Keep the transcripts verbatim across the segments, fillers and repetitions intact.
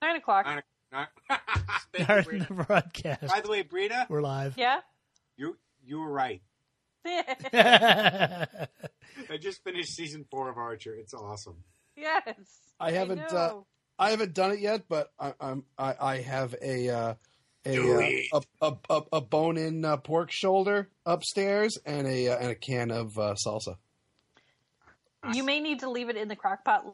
Nine o'clock. Nine, nine. Starting the broadcast. By the way, Brita, we're live. Yeah. You you were right. I I just finished season four of Archer. It's awesome. Yes. I haven't. I, uh, I haven't done it yet, but I, I'm. I, I have a uh, a, Do uh, it. a a a a bone-in uh, pork shoulder upstairs and a uh, and a can of uh, salsa. You may need to leave it in the crock pot.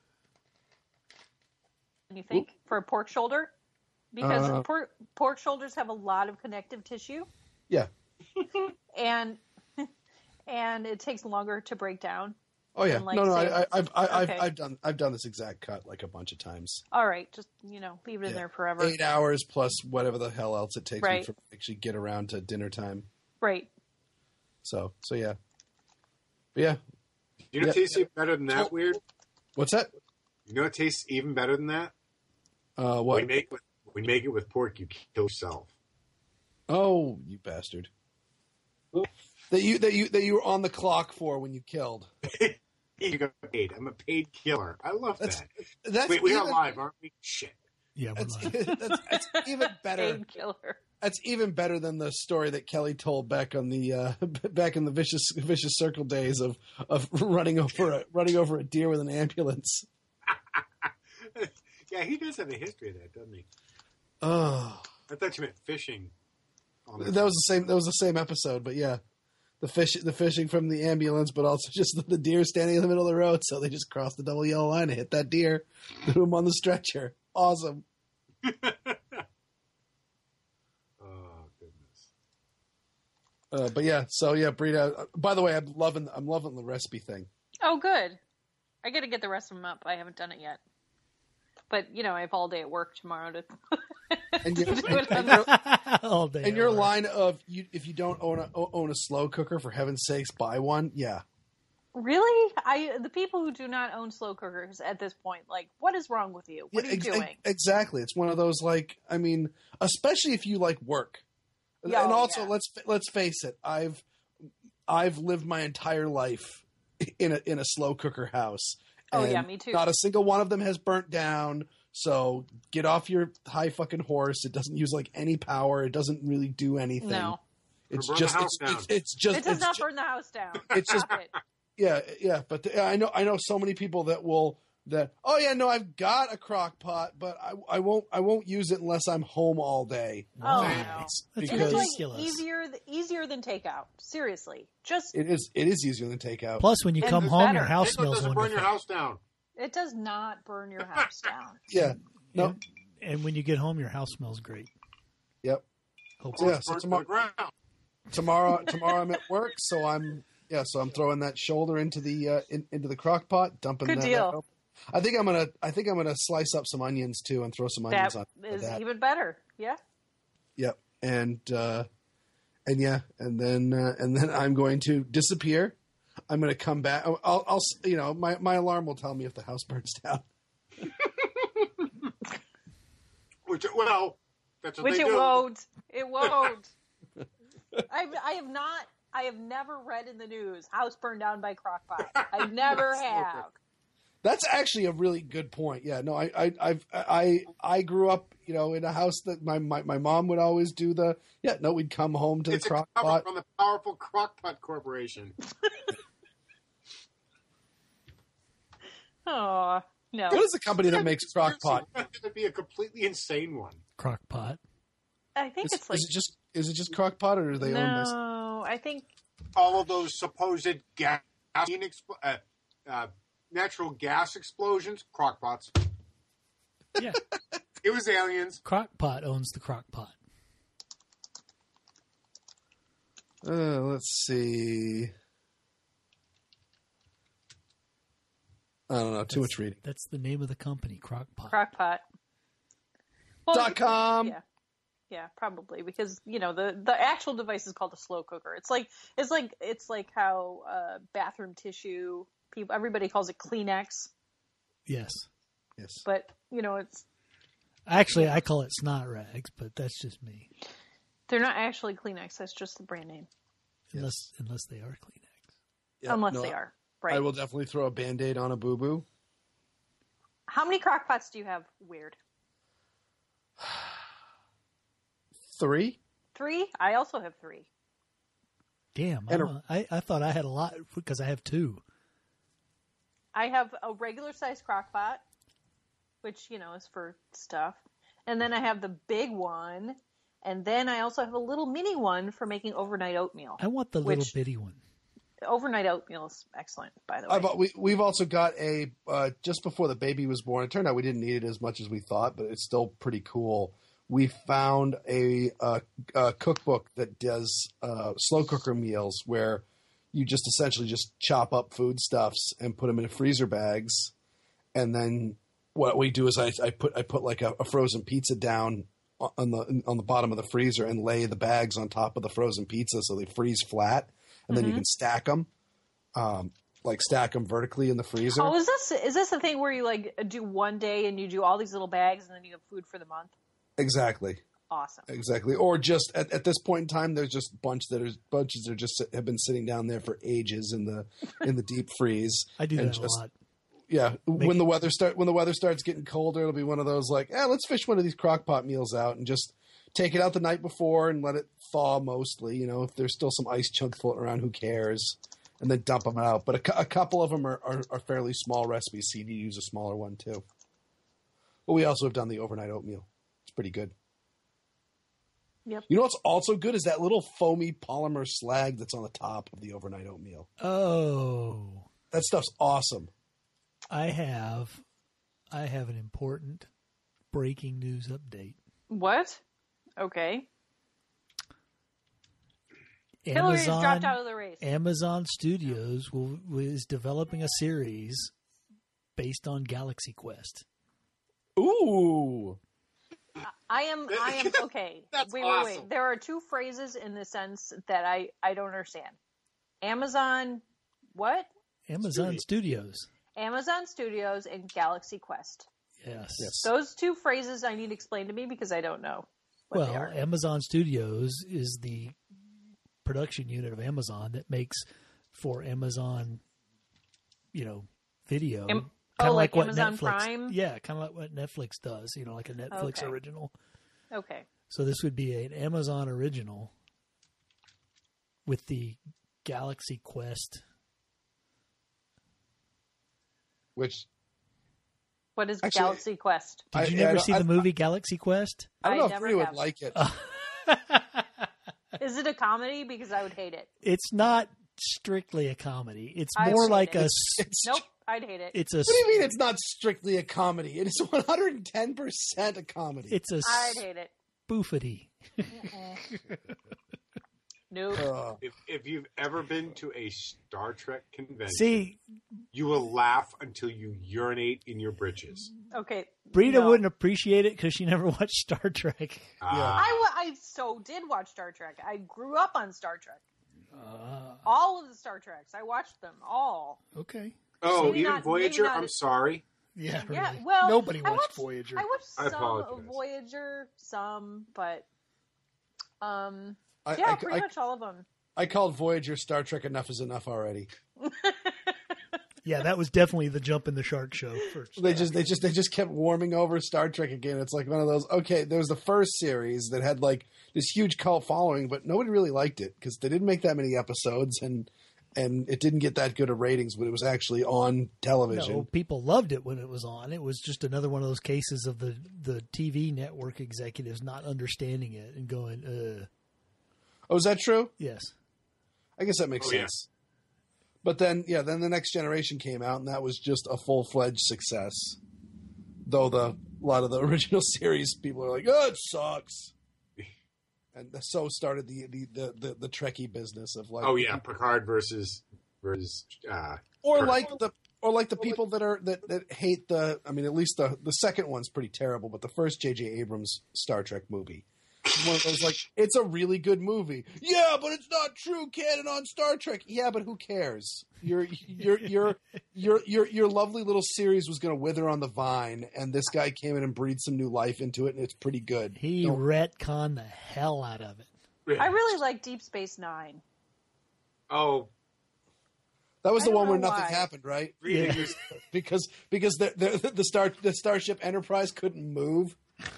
You think Oop. for a pork shoulder, because Uh, pork pork shoulders have a lot of connective tissue. Yeah. and and it takes longer to break down. Oh yeah. And, like, no, no. say- I, I, I've I, I've Okay. I've done I've done this exact cut like a bunch of times. All right, just you know, leave it in Yeah. there forever. Eight hours plus whatever the hell else it takes me Right. for actually get around to dinner time. Right. So so yeah. But yeah. You know what Yeah. tastes even better than that, Weird? What's that? You know what tastes even better than that? Uh, We what? make with, we make it with pork. You kill yourself. Oh, you bastard! That you that you that you were on the clock for when you killed. You got paid. I'm a paid killer. I love That's- that. That's Wait, we even, are live, aren't we? Shit. Yeah, we're That's, live. that's, that's even better. Painkiller. That's even better than the story that Kelly told back on the uh, back in the vicious vicious circle days of of running over a running over a deer with an ambulance. Yeah, he does have a history of that, doesn't he? Oh, I thought you meant fishing. On the- that was the same. That was the same episode, but yeah, the fish the fishing from the ambulance, but also just the, the deer standing in the middle of the road. So they just crossed the double yellow line and hit that deer, threw him on the stretcher. Awesome. Oh goodness. Uh, but yeah, so yeah, Brita. uh, By the way, I'm loving I'm loving the recipe thing. Oh, good. I got to get the rest of them up. I haven't done it yet. But, you know, I have all day at work tomorrow to And, you, do it and, on your, All day. and your at work. line of you, if you don't own a own a slow cooker, for heaven's sakes, buy one. Yeah, Really? I the people who do not own slow cookers at this point, like, what is wrong with you? What Yeah, are you ex- doing? exactly. It's one of those like I mean, especially if you like work, Yeah, and oh, also yeah. let's let's face it, I've I've lived my entire life in a in a slow cooker house. Oh, and yeah, me too. Not a single one of them has burnt down. So get off your high fucking horse. It doesn't use like any power. It doesn't really do anything. No. It's Burn the just house it's, down. it's, it's just It does it's not ju- burn the house down. it's just- Stop it. yeah, yeah, but the, I know I know so many people that will that oh yeah, no, I've got a crock pot, but I, I won't I won't use it unless I'm home all day. Oh, Why? no. That's And it's Because- like ridiculous. easier, easier than takeout. Seriously. Just, It is it is easier than takeout. Plus, when you And come it's home, better. your house Takeout smells doesn't wonderful. burn your house down. it does not burn your house down. Yeah. No. And, and when you get home, your house smells great. Yep. Hopefully. Yeah, so Burn to tomorrow- the ground. Tomorrow tomorrow I'm at work, so I'm yeah, so I'm throwing that shoulder into the uh, in, into the crock pot, dumping Good that. deal. that up. I think I'm gonna I think I'm gonna slice up some onions too and throw some onions That on is that. even better. Yeah. Yep. And uh, and yeah, and then uh, and then I'm going to disappear. I'm going to come back. I'll, I'll, I'll you know, my, my alarm will tell me if the house burns down. Which, well, that's what Which they it do. won't. It won't. I, I have not. I have never read in the news house burned down by crockpot. I never have. That's actually a really good point. Yeah, no, I, I, I've, I, I grew up, you know, in a house that my, my, my mom would always do the. Yeah, no, we'd come home to It's the a crock cover pot. from the powerful Crockpot Corporation. Oh no. What is the company that makes crock pot? It'd be a completely insane one. Crock pot. I think Is, it's like is it just is it just crock pot or do they own this? no. I think All of those supposed gas, expl- uh, uh, natural gas explosions, crockpots. Yeah. It was aliens. Crock pot owns the crock pot. Uh, let's see. I don't know. Too much reading. That's the name of the company, crock pot. crockpot. Well, Dot com. Yeah. Yeah, probably because you know the, the actual device is called a slow cooker. It's like it's like it's like how uh, bathroom tissue people everybody calls it Kleenex, Yes. Yes. but you know it's Actually, I call it snot rags, but that's just me. they're not actually Kleenex. That's just the brand name, Unless unless they are Kleenex. Yeah, unless no, they are right. I will definitely throw a Band-Aid on a boo-boo. How many crockpots do you have? Weird. three. Three? I also have three. Damn, And I'm a- a, I, I thought I had a lot because I have two. I have a regular size crock pot, which, you know, is for stuff. And then I have the big one. And then I also have a little mini one for making overnight oatmeal. I want the Which- little bitty one. Overnight oatmeal is excellent, by the way. I've, we, we've also got a, uh, just before the baby was born, it turned out we didn't need it as much as we thought, but it's still pretty cool. We found a, uh, a cookbook that does uh, slow cooker meals where you just essentially just chop up foodstuffs and put them in freezer bags. And then what we do is I, I put I put like a, a frozen pizza down on the on the bottom of the freezer and lay the bags on top of the frozen pizza so they freeze flat. And then Mhm. you can stack them, um, like stack them vertically in the freezer. Oh, is this is this the thing where you like do one day and you do all these little bags and then you have food for the month? Exactly, Awesome. exactly. Or just at, at this point in time, there's just bunch that are bunches that are just have been sitting down there for ages in the in the deep freeze. I do and that just, a lot. Yeah, Make when it- the weather start when the weather starts getting colder, it'll be one of those like, eh, let's fish one of these crock pot meals out and just take it out the night before and let it thaw mostly. You know, if there's still some ice chunks floating around, who cares? And then dump them out. But a, cou- a couple of them are, are, are fairly small recipes, so you need to use a smaller one too. But we also have done the overnight oatmeal. It's pretty good. Yep. You know what's also good is that little foamy polymer slag that's on the top of the overnight oatmeal. Oh, That stuff's awesome. I have, I have an important breaking news update. What? Okay. Hillary's dropped out Amazon, of the race. Amazon Studios will, is developing a series based on Galaxy Quest. Ooh. I am. I am okay. That's wait, wait, awesome. wait. There are two phrases in the sense that I I don't understand. Amazon, what? Amazon Studios. Amazon Studios and Galaxy Quest. Yes. Yes. Those two phrases I need explained to me because I don't know what Well, they are. Amazon Studios is the production unit of Amazon that makes for Amazon, you know, video. Am- Kinda oh, like what Amazon Netflix, Prime? Yeah, kind of like what Netflix does, you know, like a Netflix Okay. original. Okay. So this would be an Amazon original with the Galaxy Quest. Which What is Actually, Galaxy Quest? Did I- you I never don't- see I- the movie Galaxy Quest? I don't I know if never Bree would have. like it. Is it a comedy? Because I would hate it. It's not strictly a comedy. It's I more would like hate a it. s- It's Nope, I'd hate it. it's a What do you mean it's not strictly a comedy? It is one hundred ten percent a comedy. it's a I'd hate it. spoofity. Nope. Uh, If, if you've ever been to a Star Trek convention, See, you will laugh until you urinate in your britches. Okay. Brita no. wouldn't appreciate it because she never watched Star Trek. Ah. I, wa- I so did watch Star Trek. I grew up on Star Trek. Uh, All of the Star Treks. I watched them all. okay. oh, Maybe even not- Voyager? maybe not I'm as- sorry. Yeah, really. Yeah, well, Nobody I watched, watched- Voyager. I watched I some apologize. of Voyager, some, but um, I, yeah, I, pretty I, much all of them. I called Voyager Star Trek Enough is Enough already. Yeah, that was definitely the jump in the shark show. For They just they just they just kept warming over Star Trek again. It's like one of those. Okay, there was the first series that had like this huge cult following, but nobody really liked it because they didn't make that many episodes and and it didn't get that good of ratings when it was actually on television. No, people loved it when it was on. It was just another one of those cases of the, the T V network executives not understanding it and going, uh, Oh, is that true? yes. I guess that makes Oh, yeah. sense. But then, yeah, then the Next Generation came out, and that was just a full fledged success. Though the a lot of the original series, people are like, "Oh, it sucks," and so started the the the the, the Trekkie business of like, Oh yeah, Picard versus versus. Uh, or Kirk. like the or like the people that are that that hate the. I mean, at least the the second one's pretty terrible, but the first J J Abrams Star Trek movie. One of those like, it's a really good movie. Yeah, but it's not true canon on Star Trek. Yeah, but who cares? Your your your your your your lovely little series was going to wither on the vine, and this guy came in and breathed some new life into it, and it's pretty good. He Don't- retconned the hell out of it. I really like Deep Space Nine. Oh, that was I the don't one where know nothing why. happened, right? really? Yeah. Because because the the, the star the Starship Enterprise couldn't move.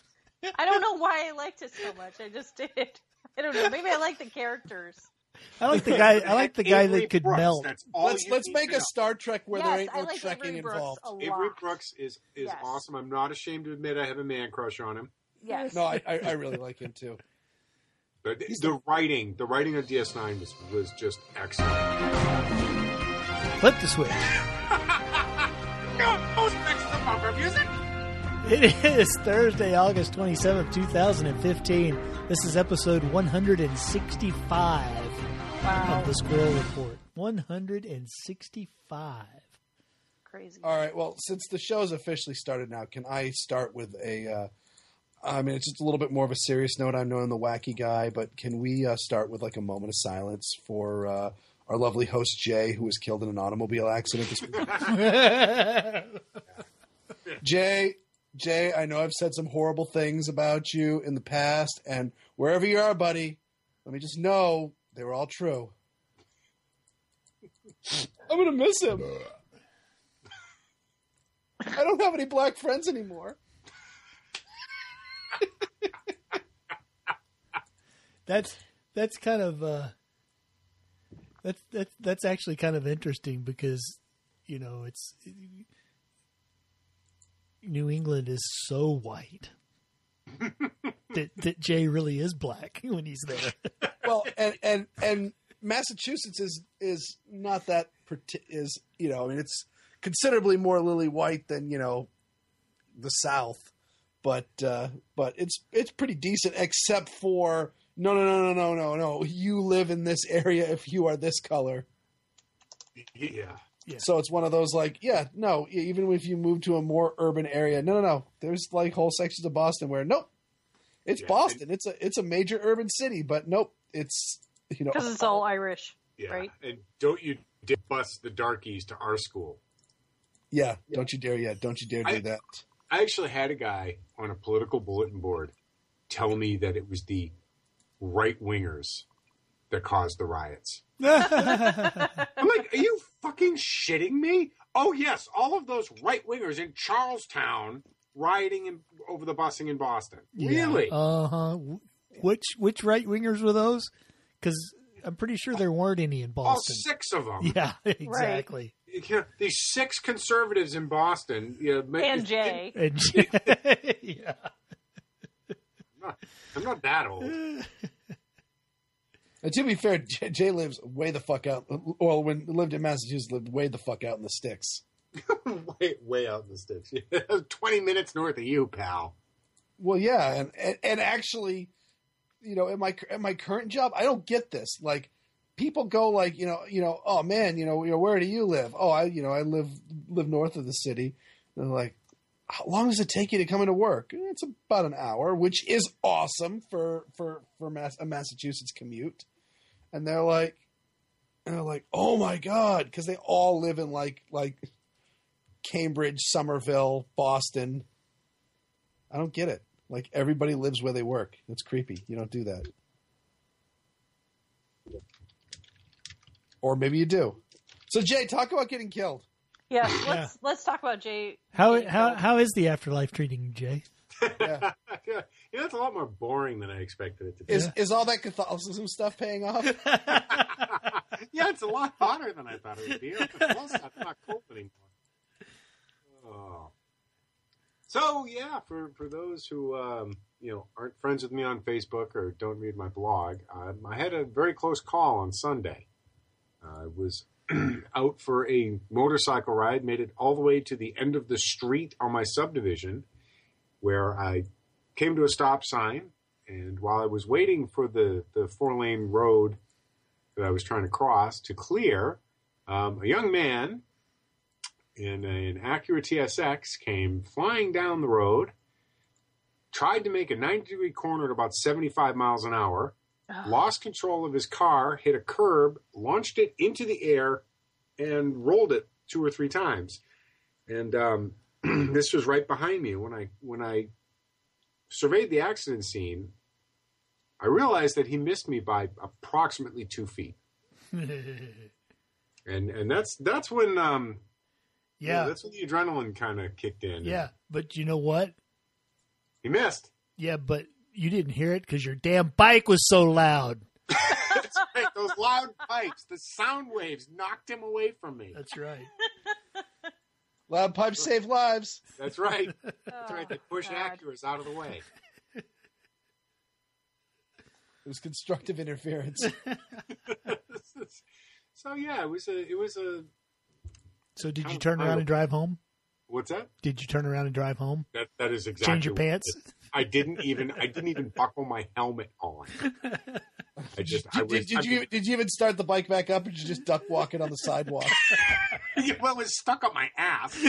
I don't know why I liked it so much. I just did. I don't know. Maybe I like the characters. I like the guy. I like the guy Avery that could Brooks, melt. That's all Let's you let's need make to a know. Star Trek where yes, there ain't I no like trekking Avery Brooks involved. a lot. Avery Brooks is is Yes. awesome. I'm not ashamed to admit I have a man crush on him. Yes. No, I, I I really like him too. But the, the writing, the writing on D S nine was was just excellent. Flip the switch. No, who's next to the bumper music? It is Thursday, August twenty-seventh, two thousand fifteen. This is episode one hundred sixty-five Wow. of the Squirrel Report. one hundred sixty-five. Crazy. All right. Well, since the show's officially started now, can I start with a? Uh, I mean, it's just a little bit more of a serious note. I'm knowing the wacky guy, but can we uh, start with like a moment of silence for uh, our lovely host Jay, who was killed in an automobile accident this week? Jay, Jay, I know I've said some horrible things about you in the past, and wherever you are, buddy, let me just know they were all true. I'm gonna miss him. I don't have any black friends anymore. That's that's kind of uh, that's that's that's actually kind of interesting because you know it's New England is so white that that Jay really is black when he's there. Well, and and and Massachusetts is is not that parti- is you know I mean it's considerably more lily white than you know the South, but uh, but it's it's pretty decent except for no no no no no no no you live in this area if you are this color. Yeah. Yeah. So it's one of those like yeah no even if you move to a more urban area no no no there's like whole sections of Boston where nope it's Yeah, Boston it's a it's a major urban city but nope it's you know Because it's all Irish, Yeah. right? And don't you dare bus the darkies to our school. yeah don't you dare yeah don't you dare do I- that. I actually had a guy on a political bulletin board tell me that it was the right wingers that caused the riots. I'm like, are you fucking shitting me? Oh, yes, all of those right wingers in Charlestown rioting in, over the busing in Boston. Really? Uh huh. Which which right wingers were those? Because I'm pretty sure there weren't any in all Boston. six of them. Yeah, exactly. You know, these six conservatives in Boston. You know, ma- And Jay. And yeah. I'm not, I'm not that old. And to be fair, Jay, Jay lives way the fuck out. Well, when he lived in Massachusetts, lived way the fuck out in the sticks. way, way out in the sticks. twenty minutes north of you, pal. Well, yeah, and, and and actually, you know, at my at my current job, I don't get this. Like, people go like, you know, you know, oh man, you know, you know, where do you live? Oh, I, you know, I live live north of the city. And they're like, how long does it take you to come into work? It's about an hour, which is awesome for for for Mass, a Massachusetts commute. And they're like, and they're like, oh my god, because they all live in like like Cambridge, Somerville, Boston. I don't get it. Like everybody lives where they work. That's creepy. You don't do that. Or maybe you do. So Jay, talk about getting killed. Yeah, let's let's talk about Jay. How Jay how Gold. how is the afterlife treating you, Jay? Yeah. yeah, you know, it's a lot more boring than I expected it to be. Is is all that Catholicism stuff paying off? Yeah, it's a lot hotter than I thought it would be. Plus, I'm not cold anymore. Oh. So, yeah, for, for those who um, you know aren't friends with me on Facebook or don't read my blog, um, I had a very close call on Sunday. Uh, I was out for a motorcycle ride, made it all the way to the end of the street on my subdivision, where I came to a stop sign, and while I was waiting for the, the four-lane road that I was trying to cross to clear, um, a young man in an Acura T S X came flying down the road, tried to make a ninety-degree corner at about seventy-five miles an hour, lost control of his car, hit a curb, launched it into the air, and rolled it two or three times. And um, this was right behind me. When I when I surveyed the accident scene, I realized that he missed me by approximately two feet. and and that's that's when um, Yeah, that's when the adrenaline kind of kicked in. yeah. But you know what? He missed. Yeah, but you didn't hear it because your damn bike was so loud. That's right. Those loud pipes, the sound waves knocked him away from me. That's right. Loud pipes save lives. That's right. That's Oh, right. They push God. Acuras out of the way. It was constructive interference. So yeah, it was a. It was a. So did you Kind of turn around vital. and drive home? What's that? Did you turn around and drive home? That that is exactly. Change your what it pants? is. I didn't even. I didn't even buckle my helmet on. I just. I Did, was. did, I, you did you even start the bike back up, or did you just duck walking on the sidewalk? well, it was stuck on my ass. So.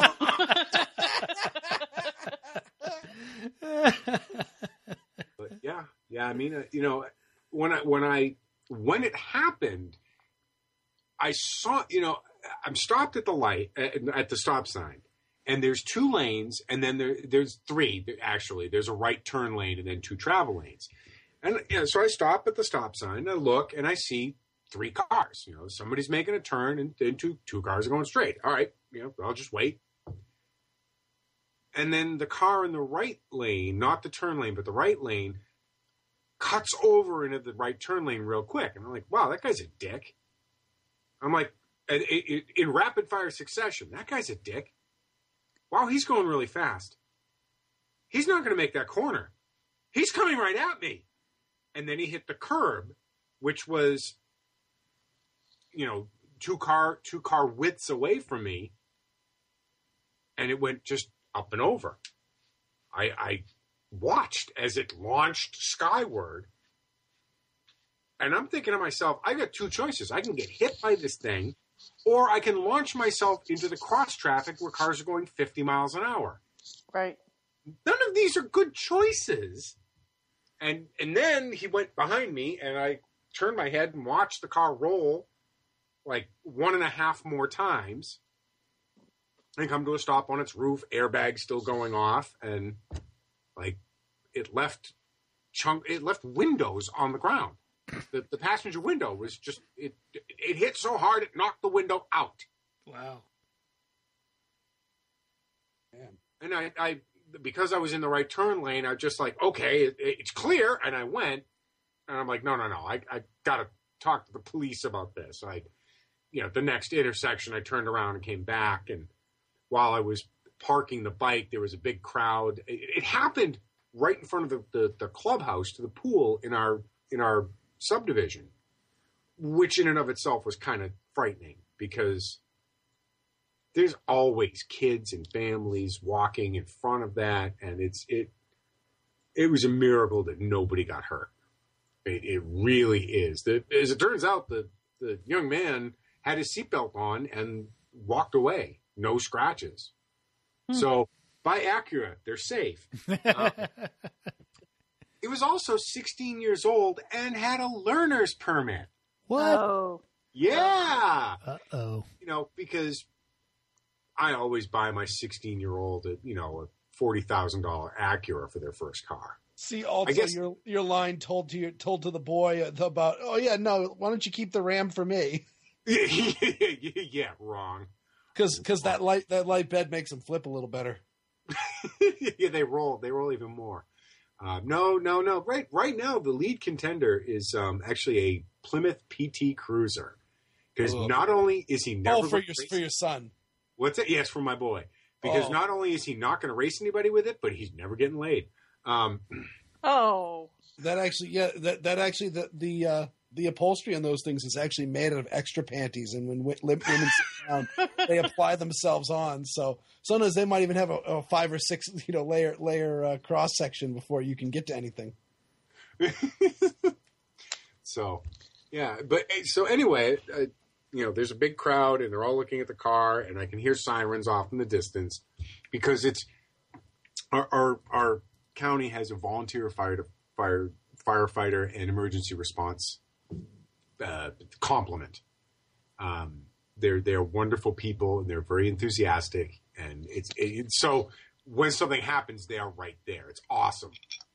But yeah, yeah. I mean, uh, you know, when I when I when it happened, I saw. You know, I'm stopped at the light at, at the stop sign, and there's two lanes, and then there there's three actually. There's a right turn lane, and then two travel lanes. And you know, so I stop at the stop sign, I look, and I see three cars. You know, somebody's making a turn, and then two two cars are going straight. All right, you know, I'll just wait. And then the car in the right lane, not the turn lane, but the right lane, cuts over into the right turn lane real quick. And I'm like, wow, that guy's a dick. I'm like, in, in, in rapid fire succession, that guy's a dick. Wow, he's going really fast. He's not going to make that corner. He's coming right at me. And then he hit the curb, which was, you know, two car two car widths away from me. And it went just up and over. I, I watched as it launched skyward. And I'm thinking to myself, I got two choices. I can get hit by this thing, or I can launch myself into the cross traffic where cars are going fifty miles an hour. Right. None of these are good choices. And and then he went behind me, and I turned my head and watched the car roll like one and a half more times and come to a stop on its roof, airbag still going off, and like it left chunk it left windows on the ground. The the passenger window was just it it hit so hard it knocked the window out. Wow. Man. And I, I because I was in the right turn lane, I was just like, okay, it, it's clear, and I went, and I'm like, no, no, no, I I gotta talk to the police about this. I, you know, the next intersection, I turned around and came back, and while I was parking the bike, there was a big crowd. It, it happened right in front of the, the, the clubhouse to the pool in our in our subdivision, which in and of itself was kind of frightening because there's always kids and families walking in front of that, and it's it it was a miracle that nobody got hurt. It, it really is. The, as it turns out, the the young man had his seatbelt on and walked away. No scratches. Hmm. So by Acura, they're safe. Uh, it was also sixteen years old and had a learner's permit. What? Oh. Yeah. Uh-oh. You know, because I always buy my sixteen-year-old, a, you know, a forty thousand dollars Acura for their first car. See, also guess, your your line told to your, told to the boy about, oh yeah, no, why don't you keep the Ram for me? Yeah, wrong. Because because that light that light bed makes them flip a little better. Yeah, they roll. They roll even more. Uh, no, no, no. Right, right now the lead contender is um, actually a Plymouth P T Cruiser. Because oh. not only is he never oh for your race, for your son. What's it? Yes, for my boy. Because oh. not only is he not going to race anybody with it, but he's never getting laid. Um, oh, that actually, yeah, that that actually the the uh, the upholstery on those things is actually made out of extra panties, and when w- women sit down, they apply themselves on. So sometimes they might even have a, a five or six, you know, layer layer uh, cross section before you can get to anything. So, yeah, but so anyway, uh, you know, there's a big crowd, and they're all looking at the car, and I can hear sirens off in the distance because it's our our, our county has a volunteer fire fire firefighter and emergency response uh, complement. Um, they're they're wonderful people, and they're very enthusiastic, and it's it, so when something happens, they are right there. It's awesome.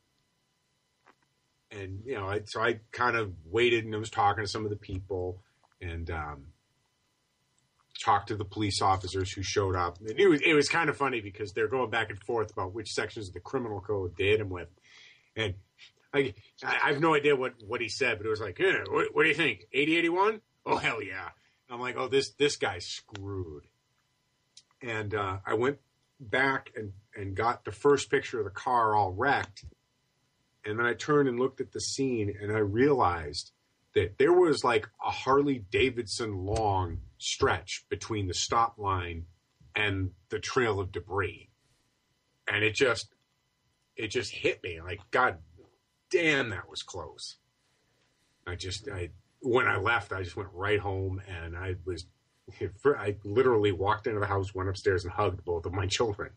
And you know, I, so I kind of waited and I was talking to some of the people, and um, talked to the police officers who showed up. And it was, it was kind of funny because they're going back and forth about which sections of the criminal code they hit him with. And I, I have no idea what, what he said, but it was like, yeah, what, what do you think? eighty eighty-one? Oh, hell yeah. I'm like, oh, this, this guy's screwed. And uh, I went back and, and got the first picture of the car all wrecked. And then I turned and looked at the scene, and I realized that there was like a Harley Davidson long stretch between the stop line and the trail of debris. And it just, it just hit me like, God damn, that was close. I just, I, when I left, I just went right home, and I was, I literally walked into the house, went upstairs and hugged both of my children.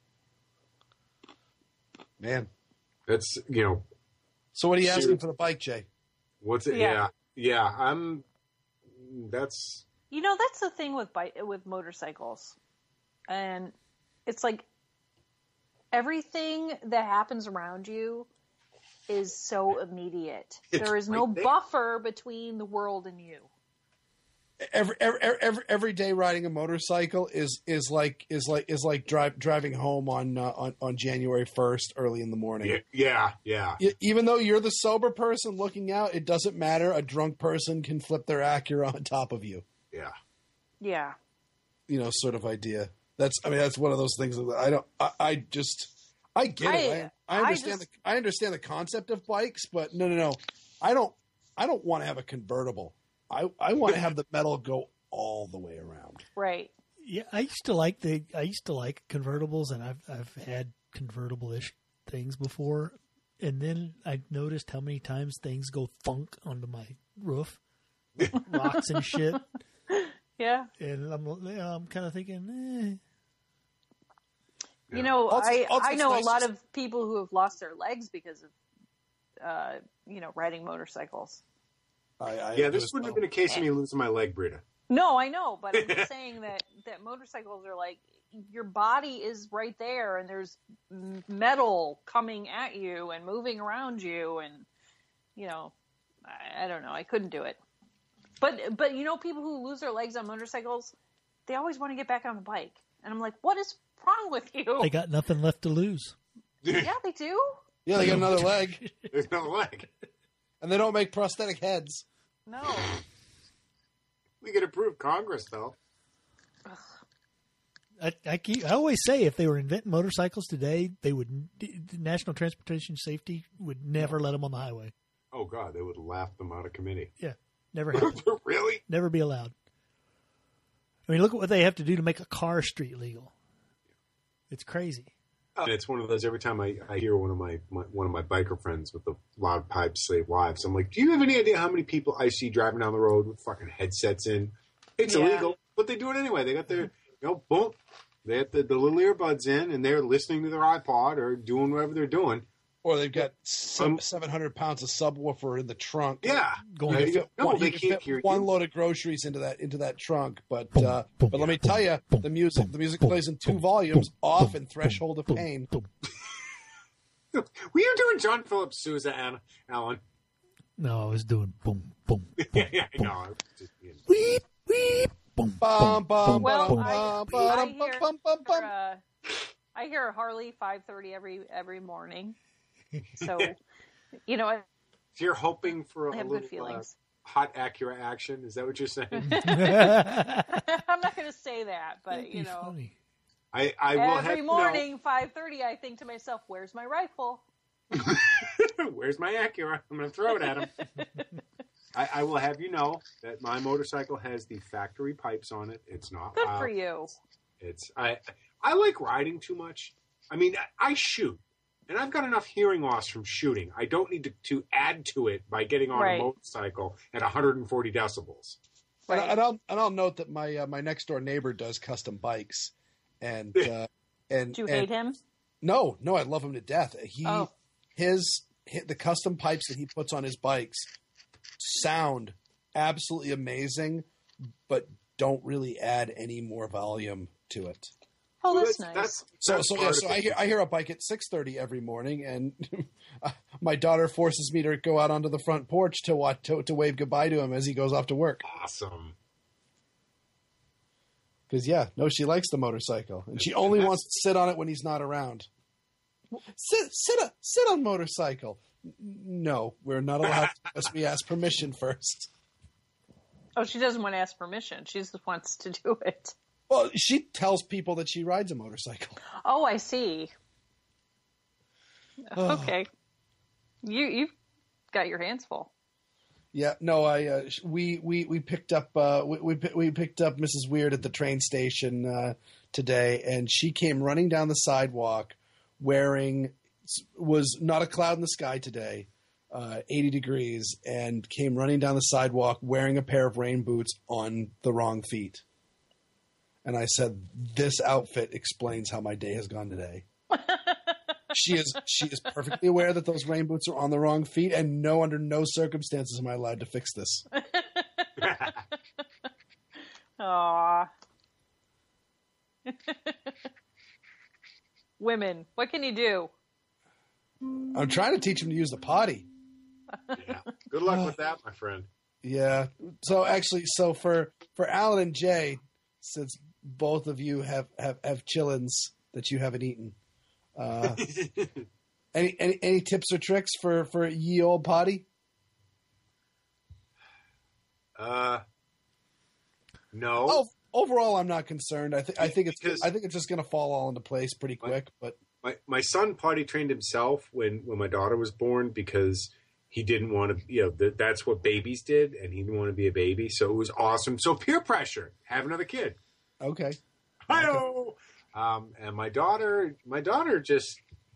Man. That's, you know. So what are you Ser- asking for the bike, Jay? What's it? Yeah. Yeah. Yeah. I'm, that's. You know, that's the thing with bike, with motorcycles. And it's like everything that happens around you is so immediate. It's there is no right there. buffer between the world and you. Every, every every every day riding a motorcycle is is like is like is like drive, driving home on uh, on on January first early in the morning. Yeah. Yeah. Yeah. Y- Even though you're the sober person looking out, it doesn't matter. A drunk person can flip their Acura on top of you. Yeah. Yeah. You know, sort of idea. That's I mean, that's one of those things that I don't. I, I just I get it. I, I I- I understand just- the I understand the concept of bikes, but no, no, no. I don't. I don't want to have a convertible. I, I want to have the metal go all the way around. Right. Yeah, I used to like the I used to like convertibles, and I've I've had convertible-ish things before, and then I noticed how many times things go thunk onto my roof, rocks and shit, Yeah. and I'm you know, I'm kind of thinking, eh. You know, Also- I, also I it's know nice a lot to- of people who have lost their legs because of, uh, you know, riding motorcycles. I, I Yeah. This just wouldn't have don't- been a case of me losing my leg, Brita. No, I know, but I'm just saying that, that motorcycles are like, your body is right there and there's m- metal coming at you and moving around you. And, you know, I, I don't know. I couldn't do it. But, but you know, people who lose their legs on motorcycles, they always want to get back on the bike. And I'm like, what is wrong with you? They got nothing left to lose. Yeah, they do. Yeah, they got another leg, There's no leg. and they don't make prosthetic heads. No. We could approve Congress, though. I, I, keep, I always say if they were inventing motorcycles today, they would the National Transportation Safety would never let them on the highway. Oh, God. They would laugh them out of committee. Yeah, never happen. Really? Never be allowed. I mean, look at what they have to do to make a car street legal. It's crazy. And it's one of those. Every time I, I hear one of my, my one of my biker friends with the loud pipes say wives, I'm like, do you have any idea how many people I see driving down the road with fucking headsets in? It's Yeah. illegal, but they do it anyway. They got their, you know, boom, they have the, the little earbuds in, and they're listening to their iPod or doing whatever they're doing. Or they've got some Um, seven hundred pounds of subwoofer in the trunk. Yeah, Going Right? to- You get no, one, they you can can't fit hear one you. load of groceries into that into that trunk. But Boom, uh, boom, but let me boom, tell you, boom, the music boom, the music boom, plays in two boom, volumes, boom, off boom, and threshold of boom, pain. boom. Were you doing John Philip Sousa, Anna, Alan? No, I was doing boom, boom, boom, Yeah, yeah, I boom. know. I was just being- Weep, weep, boom, Bum, boom, bum, boom, Well, boom. I- bum, I bum, hear- bum, bum, bum. Uh, I hear a Harley five thirty every every morning. So, you know, I So you're hoping for a, have little good feelings. Uh, hot Acura action? Is that what you're saying? I'm not going to say that, but That'd you be know, funny. I, I will have every you morning five thirty, I think to myself, "Where's my rifle?" know, where's my Acura? I'm going to throw it at him. I, I will have you know that my motorcycle has the factory pipes on it. It's not Good loud. for you. It's I I like riding too much. I mean, I, I shoot, and I've got enough hearing loss from shooting. I don't need to, to add to it by getting on Right. a motorcycle at one hundred forty decibels. And, Right. and I'll and I'll note that my uh, my next door neighbor does custom bikes, and uh, and Do you and, hate him? No, no, I love him to death. He Oh. his, his the custom pipes that he puts on his bikes sound absolutely amazing, but don't really add any more volume to it. Oh, Well, that's nice. That's, So that's so yeah, part so of I it. hear I hear a bike at six thirty every morning, and my daughter forces me to go out onto the front porch to watch to, to wave goodbye to him as he goes off to work. Awesome. Because, yeah, no, she likes the motorcycle. And she only wants to sit on it when he's not around. Sit sit, a, sit on motorcycle. No, we're not allowed to unless we ask permission first. Oh, she doesn't want to ask permission. She just wants to do it. Well, she tells people that she rides a motorcycle. Oh, I see. Okay. You, you've got your hands full. Yeah, no, I uh, we we we picked up uh, we, we we picked up Missus Weird at the train station uh, today, and she came running down the sidewalk wearing was not a cloud in the sky today, uh, eighty degrees, and came running down the sidewalk wearing a pair of rain boots on the wrong feet. And I said, "This outfit explains how my day has gone today." She is she is perfectly aware that those rain boots are on the wrong feet, and no, under no circumstances am I allowed to fix this. Aww. Women, what can you do? I'm trying to teach him to use the potty. Yeah. Good luck with that, my friend. Yeah. So actually, so for for Alan and Jay, since both of you have have, have chillins that you haven't eaten. Uh, any, any any tips or tricks for, for ye old potty? Uh, no. Oh, overall, I'm not concerned. I think I think it's Because- I think it's just going to fall all into place pretty quick. But My my son potty trained himself when, when my daughter was born because he didn't want to, you know, th- that's what babies did, and he didn't want to be a baby. So it was awesome. So peer pressure, have another kid. okay, Hi-oh! Um, and my daughter, my daughter just,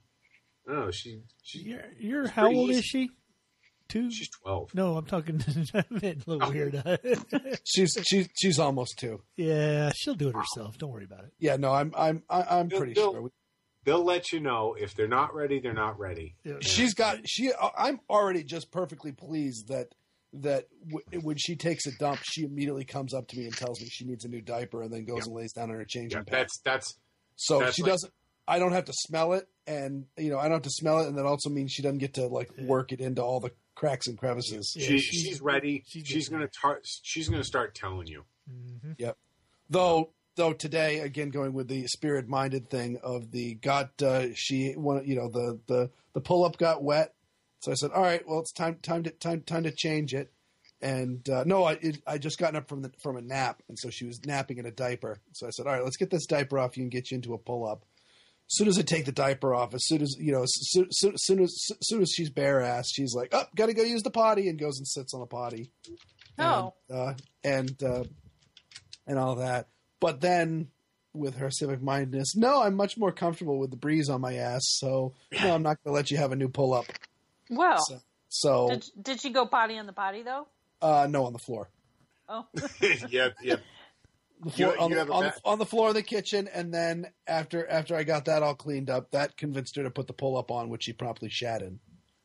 I don't know, she, she You're, you're how pretty old easy. is she? Two? she's twelve. No, I'm talking a little weird. she's she's she's almost two. Yeah, she'll do it herself. Don't worry about it. Yeah, no, I'm I'm I- I'm They'll- pretty they'll- sure. We, They'll let you know if they're not ready. They're not ready. Yeah. She's got she. I'm already just perfectly pleased that that w- when she takes a dump, she immediately comes up to me and tells me she needs a new diaper, and then goes Yeah. and lays down on her changing Yeah, pad. that's that's So that's she like- doesn't. I don't have to smell it, and you know I don't have to smell it, and that also means she doesn't get to like work it into all the cracks and crevices. Yeah, she, she's- she's, ready. she's She's, getting gonna tar- she's gonna start telling you. Mm-hmm. Yep. Though though today again going with the spirit minded thing of the got uh, she one you know the the the pull up got wet, so I said all right, well it's time time to time time to change it. And uh, no, I it, I just gotten up from the from a nap, and so she was napping in a diaper. So I said, all right, let's get this diaper off you and get you into a pull up. As soon as I take the diaper off, as soon as you know, as soon, as soon as as soon as she's bare ass, she's like, "Oh, got to go use the potty," and goes and sits on the potty. Oh. and uh, and, uh, and all that. But then, with her civic mindedness, no, I'm much more comfortable with the breeze on my ass. So no, I'm not going to let you have a new pull up. Well, So, so did, did she go potty on the potty, though? uh, no, on the floor. Oh. yep, yep. The floor You- on, you the, have a on, the, ba- on the floor of the kitchen, and then after after I got that all cleaned up, that convinced her to put the pull up on, which she promptly shat in.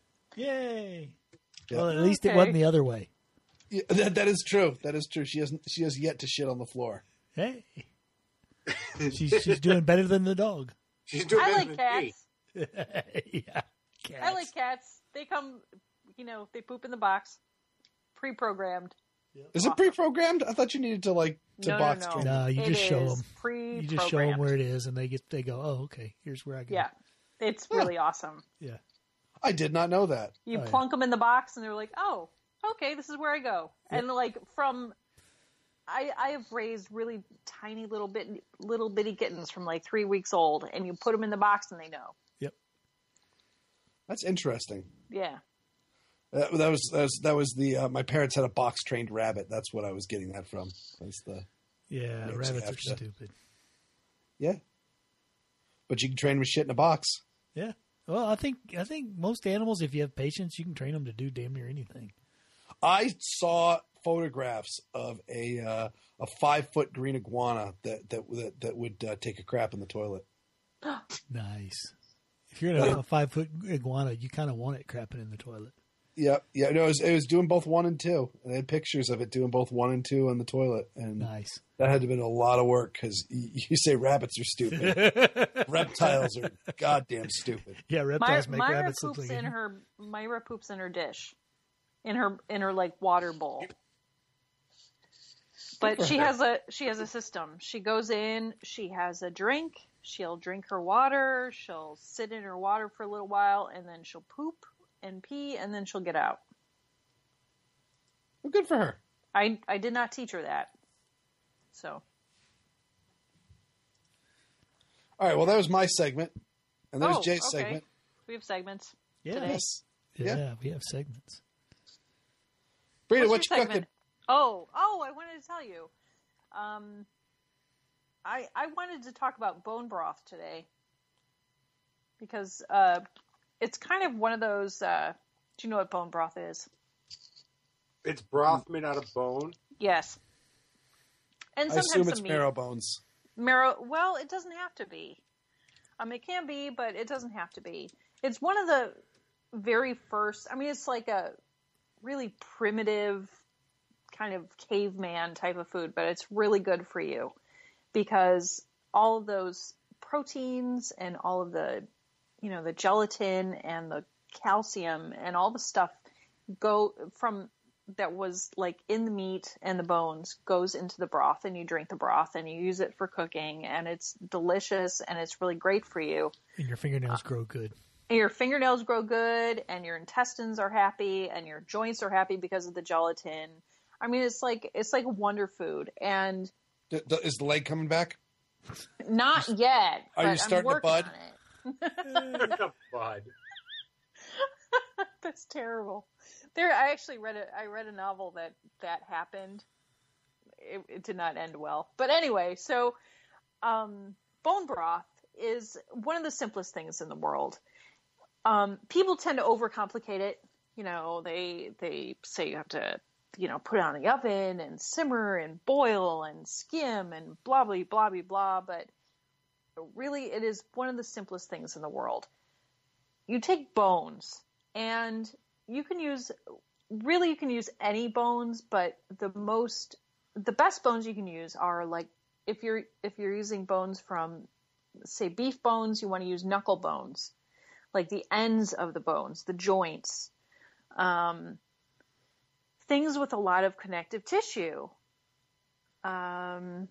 Yay! Yeah. Well, at least it Okay. wasn't the other way. Yeah, that, that is true. That is true. She hasn't. She has yet to shit on the floor. Hey, she's she's doing better than the dog. She's doing I better like than cats. me. Yeah, cats. I like cats. They come, you know, they poop in the box, pre-programmed. Is it pre-programmed? I thought you needed to like to No, no, box no. train. No, you It just show is them. Pre-programmed. You just show them where it is, and they get they go. Oh, okay. Here's where I go. Yeah, it's Huh. really awesome. Yeah. I did not know that. You Oh, yeah. plunk them in the box, and they're like, "Oh, okay, this is where I go." And like from, I I have raised really tiny little bit little bitty kittens from like three weeks old, and you put them in the box, and they know. Yep. That's interesting. Yeah. That, that was that was that was the uh, my parents had a box trained rabbit. That's what I was getting that from. That's the Yeah. Makes you Rabbits have are to- stupid. yeah. But you can train with shit in a box. Yeah. Well, I think I think most animals, if you have patience, you can train them to do damn near anything. I saw photographs of a uh, a five foot green iguana that that that, that would uh, take a crap in the toilet. Nice. If you're in a, a five foot iguana, you kind of want it crapping in the toilet. Yeah, yeah. No, it was, it was doing both one and two. And they had pictures of it doing both one and two on the toilet, and Nice. that had to have been a lot of work because you say rabbits are stupid, reptiles are goddamn stupid. Yeah, Myra, reptiles make Myra rabbits look poops like in it. her Myra poops in her dish, in her in her like water bowl. But she has a she has a system. She goes in, she has a drink, she'll drink her water, she'll sit in her water for a little while, and then she'll poop and pee, and then she'll get out. Well, good for her. I I did not teach her that. So. All right, well, that was my segment. And there's Oh, Jay's okay. segment. We have segments. Yeah. Today. Yes. Yeah, Yeah. we have segments. Brita, what What's you your cooking? segment? Oh, oh, I wanted to tell you. Um, I I wanted to talk about bone broth today because uh, it's kind of one of those. Uh, do you know what bone broth is? It's broth made out of bone. Yes. And I sometimes assume some it's meat. marrow bones. Marrow. Well, it doesn't have to be. Um, it can be, but it doesn't have to be. It's one of the very first. I mean, it's like a really primitive kind of caveman type of food, but it's really good for you because all of those proteins and all of the, you know, the gelatin and the calcium and all the stuff go from that was like in the meat and the bones goes into the broth, and you drink the broth and you use it for cooking, and it's delicious and it's really great for you. And your fingernails grow good. And your fingernails grow good, and your intestines are happy, and your joints are happy because of the gelatin. I mean, it's like it's like wonder food, and D- d- is the leg coming back? not yet. Are but you starting I'm to working bud? on it. The bud. That's terrible. There, I actually read a I read a novel that that happened. It, it did not end well, but anyway. So, um, bone broth is one of the simplest things in the world. Um, people tend to overcomplicate it. You know, they they say you have to, you know, put it on the oven and simmer and boil and skim and blah blah blah blah blah. But really, it is one of the simplest things in the world. You take bones, and you can use really you can use any bones, but the most the best bones you can use are like if you're if you're using bones from, say, beef bones, you want to use knuckle bones, like the ends of the bones, the joints, um, things with a lot of connective tissue. Um,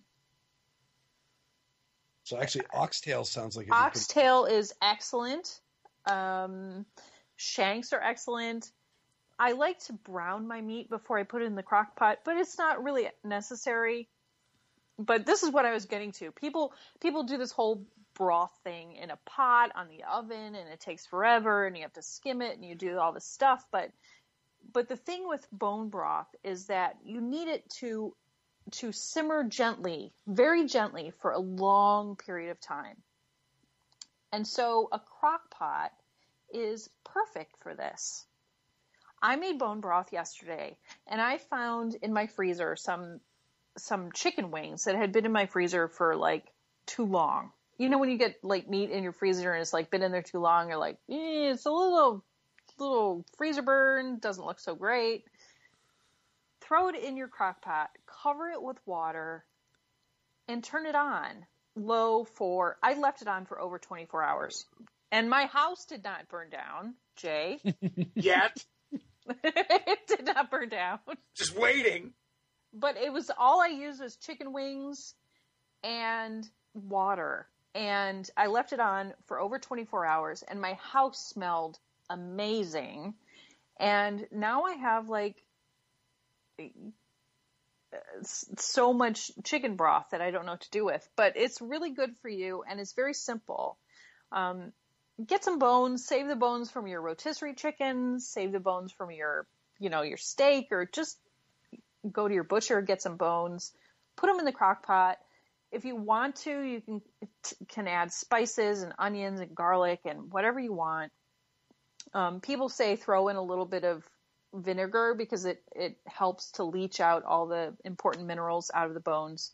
So actually, oxtail sounds like it'd be pretty- Oxtail is excellent. Um, shanks are excellent. I like to brown my meat before I put it in the crock pot, but it's not really necessary. But this is what I was getting to. People people do this whole broth thing in a pot on the oven, and it takes forever, and you have to skim it, and you do all this stuff. But but the thing with bone broth is that you need it to to simmer gently, very gently, for a long period of time. And so a crock pot is perfect for this. I made bone broth yesterday, and I found in my freezer some some chicken wings that had been in my freezer for like too long. You know when you get like meat in your freezer and it's like been in there too long, you're like, eh, it's a little little freezer burn, doesn't look so great. Throw it in your crock pot, cover it with water, and turn it on low for, I left it on for over twenty-four hours. And my house did not burn down, Jay. Yet. It did not burn down. Just waiting. But it was, all I used was chicken wings and water. And I left it on for over twenty-four hours, and my house smelled amazing. And now I have like so much chicken broth that I don't know what to do with, but it's really good for you, and it's very simple. Um, get some bones, save the bones from your rotisserie chickens, save the bones from your, you know, your steak, or just go to your butcher, get some bones, put them in the crock pot. If you want to, you can, can add spices and onions and garlic and whatever you want. Um, people say throw in a little bit of vinegar because it, it helps to leach out all the important minerals out of the bones.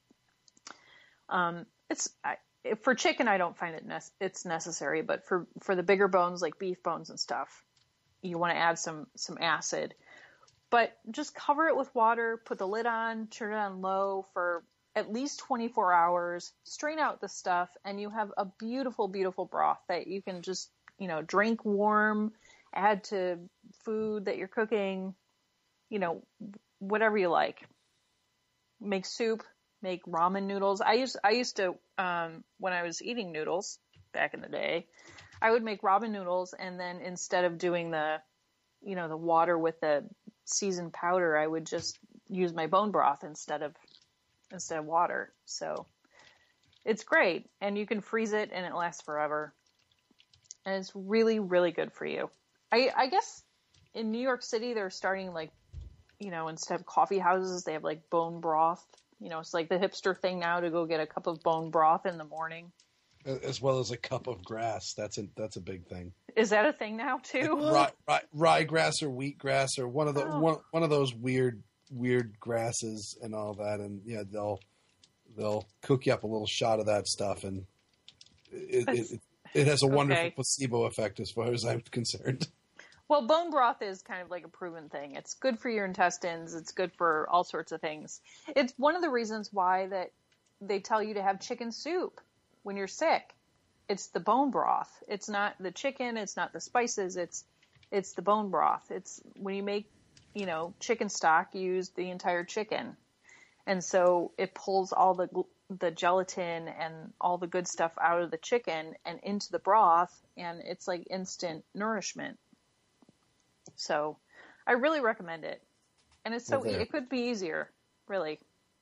Um, it's I, for chicken, I don't find it ne- it's necessary, but for, for the bigger bones like beef bones and stuff, you want to add some some acid. But just cover it with water, put the lid on, turn it on low for at least twenty-four hours, strain out the stuff, and you have a beautiful, beautiful broth that you can just, you know, drink warm, add to food that you're cooking, you know, whatever you like. make soup, make ramen noodles. I used I used to um, when I was eating noodles back in the day, I would make ramen noodles, and then instead of doing the, you know, the water with the seasoned powder, I would just use my bone broth instead of instead of water. So it's great, and you can freeze it, and it lasts forever, and it's really, really good for you. I, I guess in New York City they're starting, like, you know, instead of coffee houses, they have like bone broth. You know, it's like the hipster thing now to go get a cup of bone broth in the morning, as well as a cup of grass. That's a that's a big thing. Is that a thing now too? Like rye, rye, ryegrass or wheatgrass or one of the Oh. one one of those weird weird grasses and all that, and yeah, they'll they'll cook you up a little shot of that stuff, and it it, it, it has a wonderful Okay. placebo effect as far as I'm concerned. Well, bone broth is kind of like a proven thing. It's good for your intestines. It's good for all sorts of things. It's one of the reasons why that they tell you to have chicken soup when you're sick. It's the bone broth. It's not the chicken. It's not the spices. It's it's the bone broth. It's when you make, you know, chicken stock, you use the entire chicken, and so it pulls all the gl- the gelatin and all the good stuff out of the chicken and into the broth, and it's like instant nourishment. So I really recommend it. And it's so, Well, there. it could be easier, really.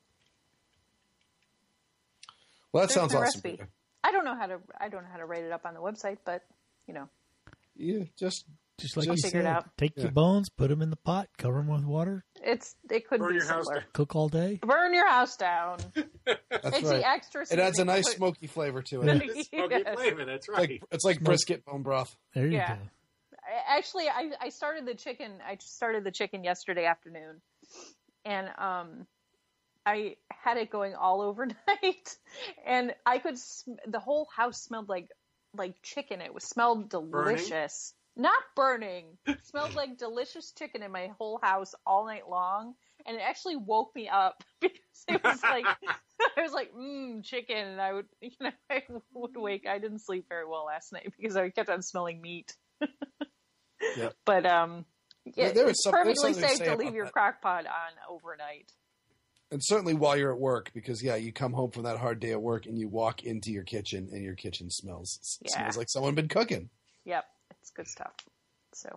Well, that There's sounds my awesome. recipe. I don't know how to, I don't know how to write it up on the website, but you know, Yeah, just Just like Just you figure it said, out. take Yeah. your bones, put them in the pot, cover them with water, it's, it could Burn be your house simpler. down. cook all day. Burn your house down. that's It's right. the extra. It adds a seasoning nice put- smoky flavor to it. It's smoky Yes. flavor. That's It's right. like it's like Smoke. brisket bone broth. There you Yeah. go. I- Actually, I, I started the chicken. I started the chicken yesterday afternoon, and um, I had it going all overnight, and I could. Sm- the whole house smelled like like chicken. It was smelled delicious. Not burning. It smelled like delicious chicken in my whole house all night long, and it actually woke me up because it was like I was like, mmm, chicken, and I would, you know, I would wake. I didn't sleep very well last night because I kept on smelling meat. Yeah. But um, yeah, There- there is it's some- there's perfectly something to safe say to about leave your that. crock pot on overnight. And certainly while you're at work, because yeah, you come home from that hard day at work and you walk into your kitchen and your kitchen smells it Yeah. smells like someone been cooking. Yep, it's good stuff. So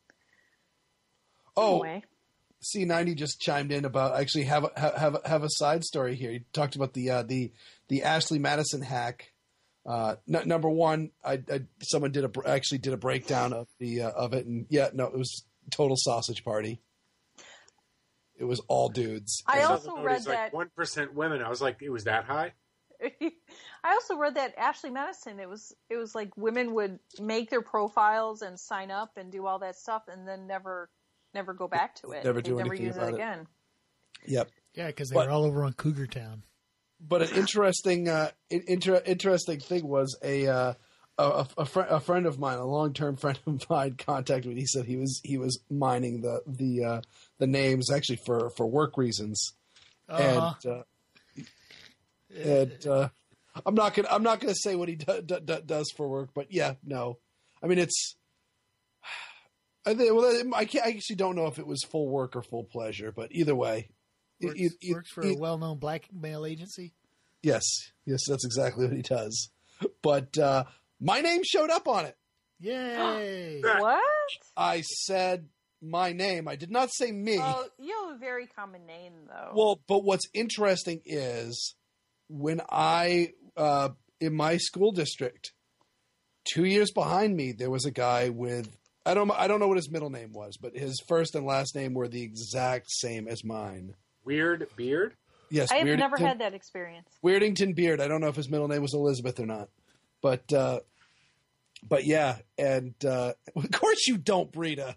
Oh, anyway, C ninety just chimed in about actually have a, ha- have a, have a side story here. He talked about the uh, the the Ashley Madison hack. Uh, n- number one, I, I someone did a br- actually did a breakdown of the uh, of it, and yeah, no, it was total sausage party. It was all dudes. I And- also read it's like that- one percent women. I was like, it was that high. I also read that Ashley Madison. It was it was like women would make their profiles and sign up and do all that stuff, and then never never go back to it. Never They'd do never anything use about it it. again. Yep. Yeah, because they But- were all over on Cougar Town. But an interesting, uh, in- inter- interesting thing was a uh, a, a, fr- a friend of mine, a long term friend of mine, contacted me. He said he was he was mining the the uh, the names actually for, for work reasons, Uh-huh. and uh, and uh, I'm not gonna I'm not gonna say what he do, do, do, does for work, but yeah, no, I mean it's. I think, well, I, can't, I actually don't know if it was full work or full pleasure, but either way, it- Works, it- it- works for it- a well-known blackmail agency. Yes, yes, that's exactly what he does. But uh, my name showed up on it. Yay! What? I said my name. I did not say me. Oh, you have a very common name, though. Well, but what's interesting is when I, uh, in my school district, two years behind me, there was a guy with, I don't, I don't know what his middle name was, but his first and last name were the exact same as mine. Weird beard. Yes, I have Weirdington, never had that experience. Weirdington Beard. I don't know if his middle name was Elizabeth or not, but, uh, but yeah, and uh, of course you don't, Brita.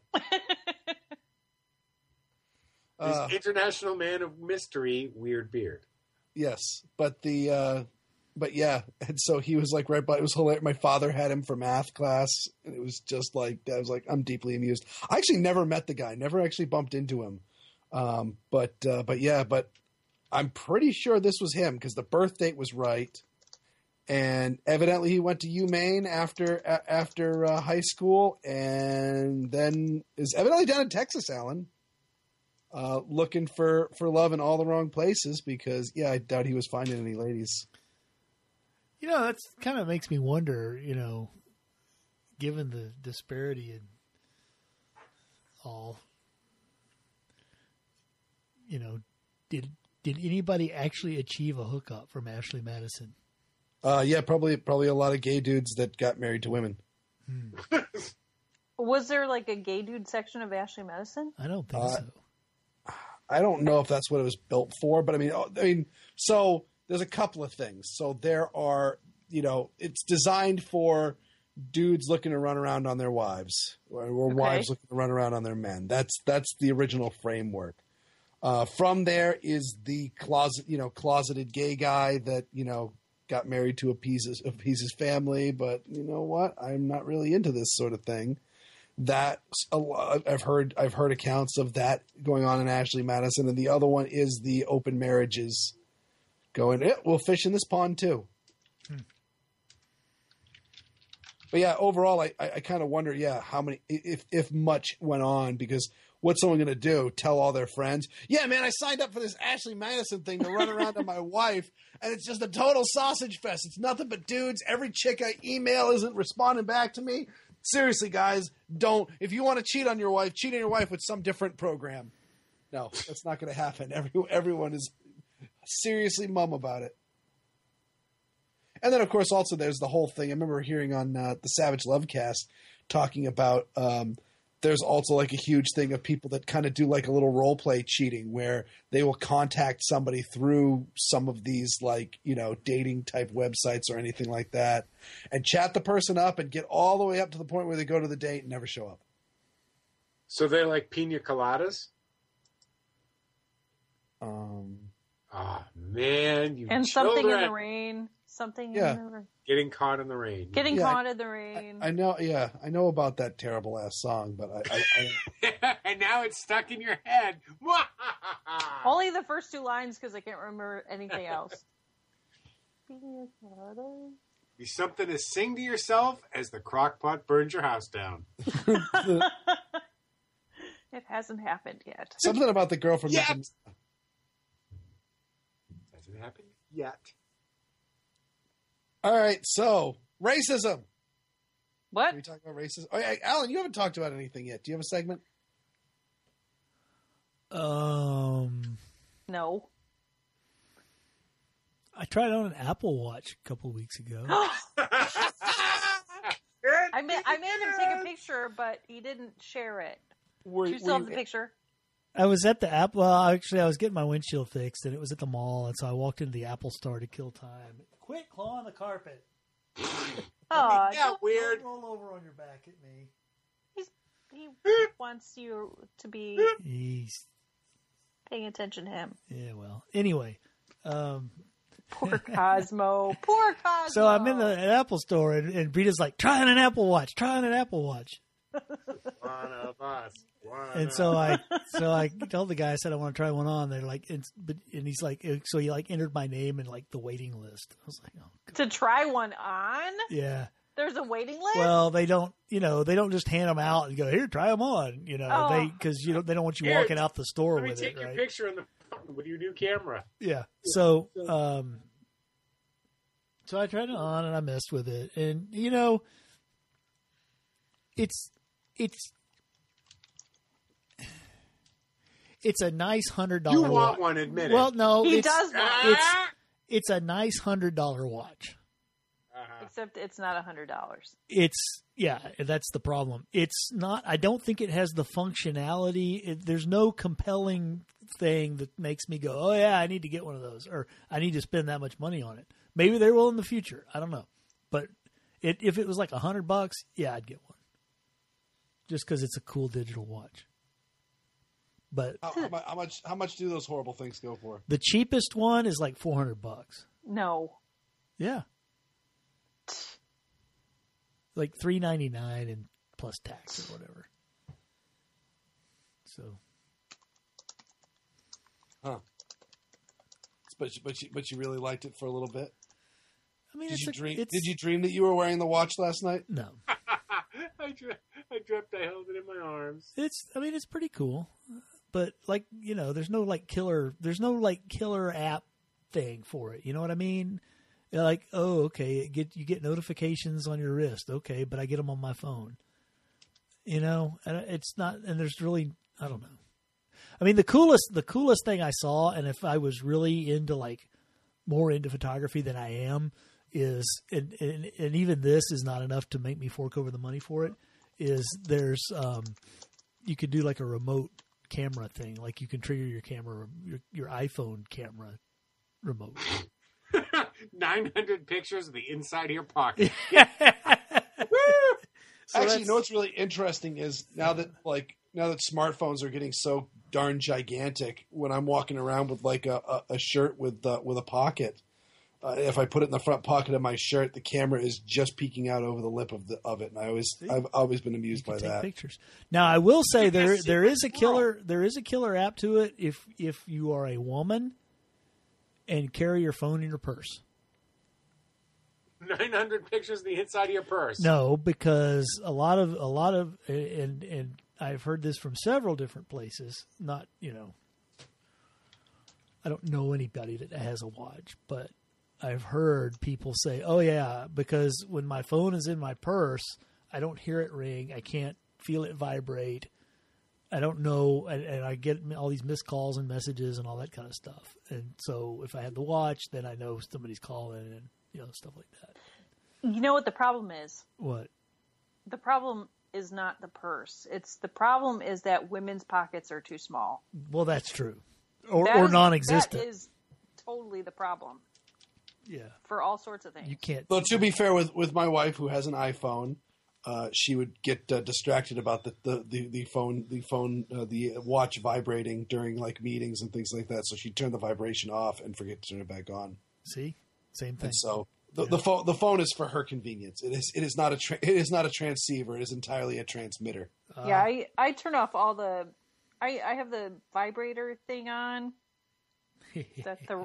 He's Uh, international man of mystery, weird beard. yes, but the uh, but yeah, and so he was like right by. It was hilarious. My father had him for math class, and it was just like I was like I'm deeply amused. I actually never met the guy, never actually bumped into him, um, but uh, but yeah, but I'm pretty sure this was him because the birth date was right, and evidently he went to UMaine after a- after uh, high school, and then is evidently down in Texas, Alan. uh, looking for, for love in all the wrong places because, yeah, I doubt he was finding any ladies. You know, that's kind of makes me wonder, you know, given the disparity in all, you know, did did anybody actually achieve a hookup from Ashley Madison? Uh, yeah, probably probably a lot of gay dudes that got married to women. Hmm. Was there like a gay dude section of Ashley Madison? I don't think Uh, so. I don't know if that's what it was built for, but I mean, I mean, so there's a couple of things. So there are, you know, it's designed for dudes looking to run around on their wives, or, or Okay. wives looking to run around on their men. That's that's the original framework. Uh, from there is the closet, you know, closeted gay guy that you know got married to appease his, appease his family, but you know what? I'm not really into this sort of thing. That a lot, I've heard I've heard accounts of that going on in Ashley Madison, and the other one is the open marriages going. Eh, we'll fish in this pond too. Hmm. But yeah, overall, I, I, I kind of wonder, yeah, how many, if if much went on, because what's someone going to do? Tell all their friends, yeah, man, I signed up for this Ashley Madison thing to run around to my wife, and it's just a total sausage fest. It's nothing but dudes. Every chick I email isn't responding back to me. Seriously, guys, don't. If you want to cheat on your wife, cheat on your wife with some different program. No, that's not going to happen. Every, everyone is seriously mum about it. And then, of course, also there's the whole thing. I remember hearing on uh, the Savage Lovecast talking about um, there's also like a huge thing of people that kind of do like a little role play cheating where they will contact somebody through some of these like, you know, dating type websites or anything like that and chat the person up and get all the way up to the point where they go to the date and never show up. So they're like pina coladas? Um, Oh, man. You And something in children. the rain. Something Yeah. in the rain. Getting caught in the rain. Getting Yeah, caught in the rain. I know, yeah, I know about that terrible ass song, but I, I, I And now it's stuck in your head. Only the first two lines because I can't remember anything else. Be something to sing to yourself as the crock pot burns your house down. It hasn't happened yet. something about the girl from Yet. Nothing- Hasn't happened yet. All right, so racism. What? Can we talk about racism? Oh, yeah, Alan, you haven't talked about anything yet. Do you have a segment? Um, No. I tried on an Apple Watch a couple weeks ago. I made, I made him take a picture, but he didn't share it. Were, Do you still have the picture? I was at the app. Well, actually, I was getting my windshield fixed, and it was at the mall, and so I walked into the Apple store to kill time. Quit clawing the carpet. Oh, yeah, weird. Don't roll over on your back at me. he wants you to be He's paying attention to him. yeah. Well, anyway, um, Poor Cosmo. Poor Cosmo. so I'm in the Apple store, and, and Brita's like, "Try on an Apple Watch. Try on an Apple Watch." One of us. One And of so I, so I told the guy, I said, I want to try one on. They're like, and, but, and he's like, so he like entered my name in like the waiting list. I was like, oh, God. To try one on? Yeah. There's a waiting list? Well, they don't, you know, they don't just hand them out and go, here, try them on. You know, Oh. they, cause you know, they don't want you Here, walking out the store Let me with take it, your right? picture on the phone with your new camera. Yeah. So, um, so I tried it on and I messed with it, and you know, it's, it's, it's a nice hundred dollar. You want watch. one, admit it. Well, no, He it's, does want it's, Ah! it's a nice hundred dollar watch. Uh-huh. Except it's not a hundred dollars. It's yeah, that's the problem. It's not. I don't think it has the functionality. It, there's no compelling thing that makes me go, oh yeah, I need to get one of those, or I need to spend that much money on it. Maybe they will in the future. I don't know, but it, if it was like a hundred bucks, yeah, I'd get one, just because it's a cool digital watch. But How, how, mu- how much? How much do those horrible things go for? the cheapest one is like four hundred bucks. No. Yeah, like three ninety nine and plus tax or whatever. So. Huh? But you, but you, but you really liked it for a little bit. I mean, Did it's you a, dream? it's, Did you dream that you were wearing the watch last night? No, I, dreamt, I dreamt I held it in my arms. it's. I mean, it's pretty cool, but like, you know, there's no like killer, there's no like killer app thing for it. You know what I mean? You're like, oh, okay, it get you get notifications on your wrist, okay, but I get them on my phone. You know, and it's not, and there's really, I don't know. I mean, the coolest, the coolest thing I saw, and if I was really into like more into photography than I am, is, and, and, and even this is not enough to make me fork over the money for it. Is there's, um, you could do like a remote camera thing, like you can trigger your camera, your, your iPhone camera remote. nine hundred pictures of the inside of your pocket. So actually, you know what's really interesting is now that like now that smartphones are getting so darn gigantic, when I'm walking around with like a, a, a shirt with uh, with a pocket, uh, if I put it in the front pocket of my shirt, the camera is just peeking out over the lip of the of it, and I always See? I've always been amused You by can take that. pictures. Now, I will say there Yes, there is a yes, killer there is a killer app to it if if you are a woman and carry your phone in your purse. nine hundred pictures of the inside of your purse. No, because a lot of a lot of and and I've heard this from several different places. Not you know, I don't know anybody that has a watch, but I've heard people say, "Oh yeah," because when my phone is in my purse, I don't hear it ring. I can't feel it vibrate. I don't know, and, and I get all these missed calls and messages and all that kind of stuff. And so, if I have the watch, then I know somebody's calling and you know stuff like that. You know what the problem is? What? The problem is not the purse. It's the problem is that women's pockets are too small. Well, that's true, or That or is- non-existent. That is totally the problem Yeah, for all sorts of things. you can't. Though to be fair, with with my wife who has an iPhone, uh, she would get uh, distracted about the the, the, the phone the phone uh, the watch vibrating during like meetings and things like that. So she'd turn the vibration off and forget to turn it back on. See, same thing. And so the, the phone the phone is for her convenience. It is it is not a tra- it is not a transceiver. It is entirely a transmitter. Uh, yeah, I, I turn off all the. I, I have the vibrator thing on. That the.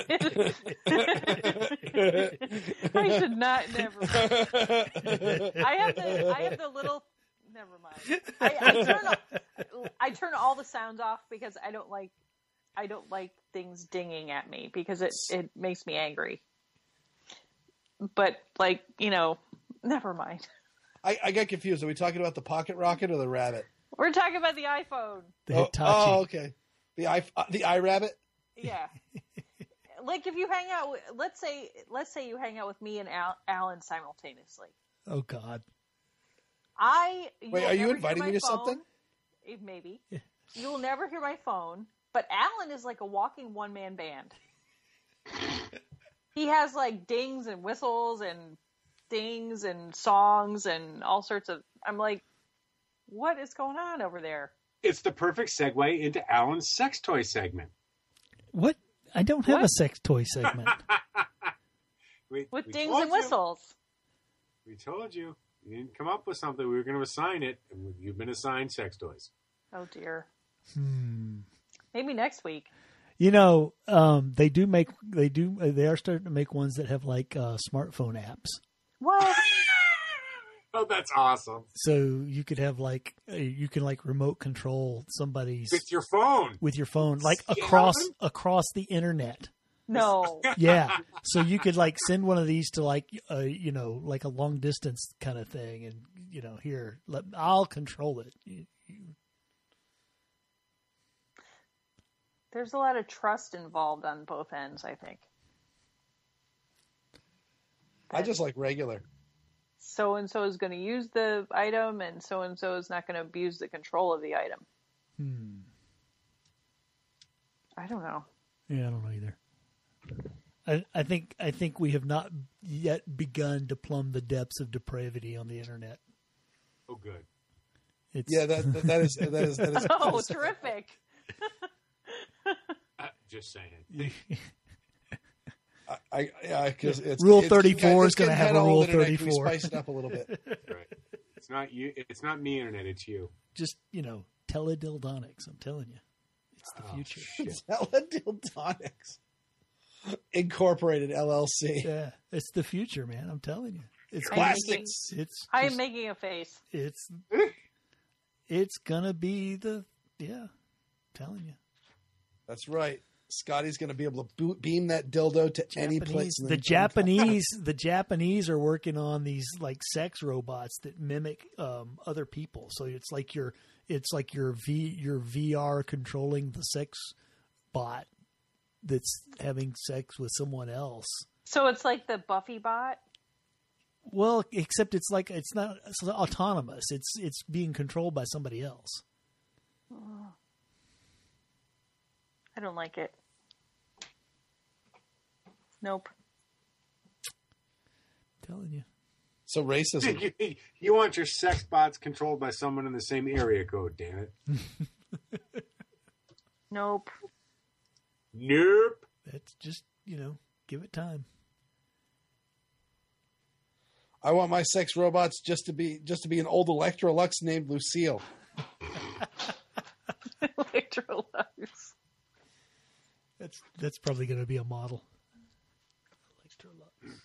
I should not. Never mind. I have the. I have the little. Never mind. I, I turn. All, I turn all the sounds off because I don't like. I don't like things dinging at me because it it makes me angry. But like you know, never mind. I, I got confused. Are we talking about the Pocket Rocket or the Rabbit? We're talking about the iPhone. the Oh, Hitachi. oh, okay. The i uh, the iRabbit. Yeah. Like if you hang out, with, let's say, let's say you hang out with me and Al, Alan simultaneously. Oh God. I Wait, will are you never inviting hear me my to something? phone. Eh, Maybe you will never hear my phone. But Alan is like a walking one man band. He has like dings and whistles and dings and songs and all sorts of. I'm like, what is going on over there? It's the perfect segue into Alan's sex toy segment. What? I don't have What? a sex toy segment. We, With we dings told and you. whistles. We told you. You didn't come up with something. We were going to assign it, and you've been assigned sex toys. Oh dear. hmm. Maybe next week. You know, um, they do make they do they are starting to make ones that have like uh, smartphone apps. What? Oh, that's awesome. So you could have like uh, you can like remote control somebody's With your phone. with your phone like Yeah. across across the internet. No. Yeah. So you could like send one of these to like uh, you know like a long distance kind of thing, and you know here let, I'll control it. You- you- There's a lot of trust involved on both ends, I think. I just like regular. So and so is going to use the item, and so and so is not going to abuse the control of the item. Hmm. I don't know. Yeah, I don't know either. I, I think I think we have not yet begun to plumb the depths of depravity on the internet. Oh, good. It's, Yeah, that that, that is that is that is. Oh, terrific. Uh, just saying. I, I, yeah, because it's Rule it's, thirty-four it's is gonna getting have kinda a Rule old internet. Can we thirty-four. spice it up a little bit. Right. It's not you. It's not me, internet. It's you. just you know teledildonics. I'm telling you, it's the Oh, future. shit. Teledildonics Incorporated L L C. Yeah, it's the future, man. I'm telling you, it's I'm Plastics. it's I am just- making a face. it's it's gonna be the yeah telling you. That's right. Scotty's going to be able to boot, beam that dildo to Japanese, any place. The Japanese, the Japanese are working on these like sex robots that mimic um, other people. So it's like your, it's like your V, your V R controlling the sex bot that's having sex with someone else. So it's like the Buffy bot? Well, except it's like, it's not it's autonomous. It's, it's being controlled by somebody else. Oh. I don't like it. Nope. I'm telling you. So racism. you, you want your sex bots controlled by someone in the same area code, damn it. Nope. Nope. That's just, you know, give it time. I want my sex robots just to be just to be an old Electrolux named Lucille. Electrolux. That's that's probably going to be a model. Electrolux.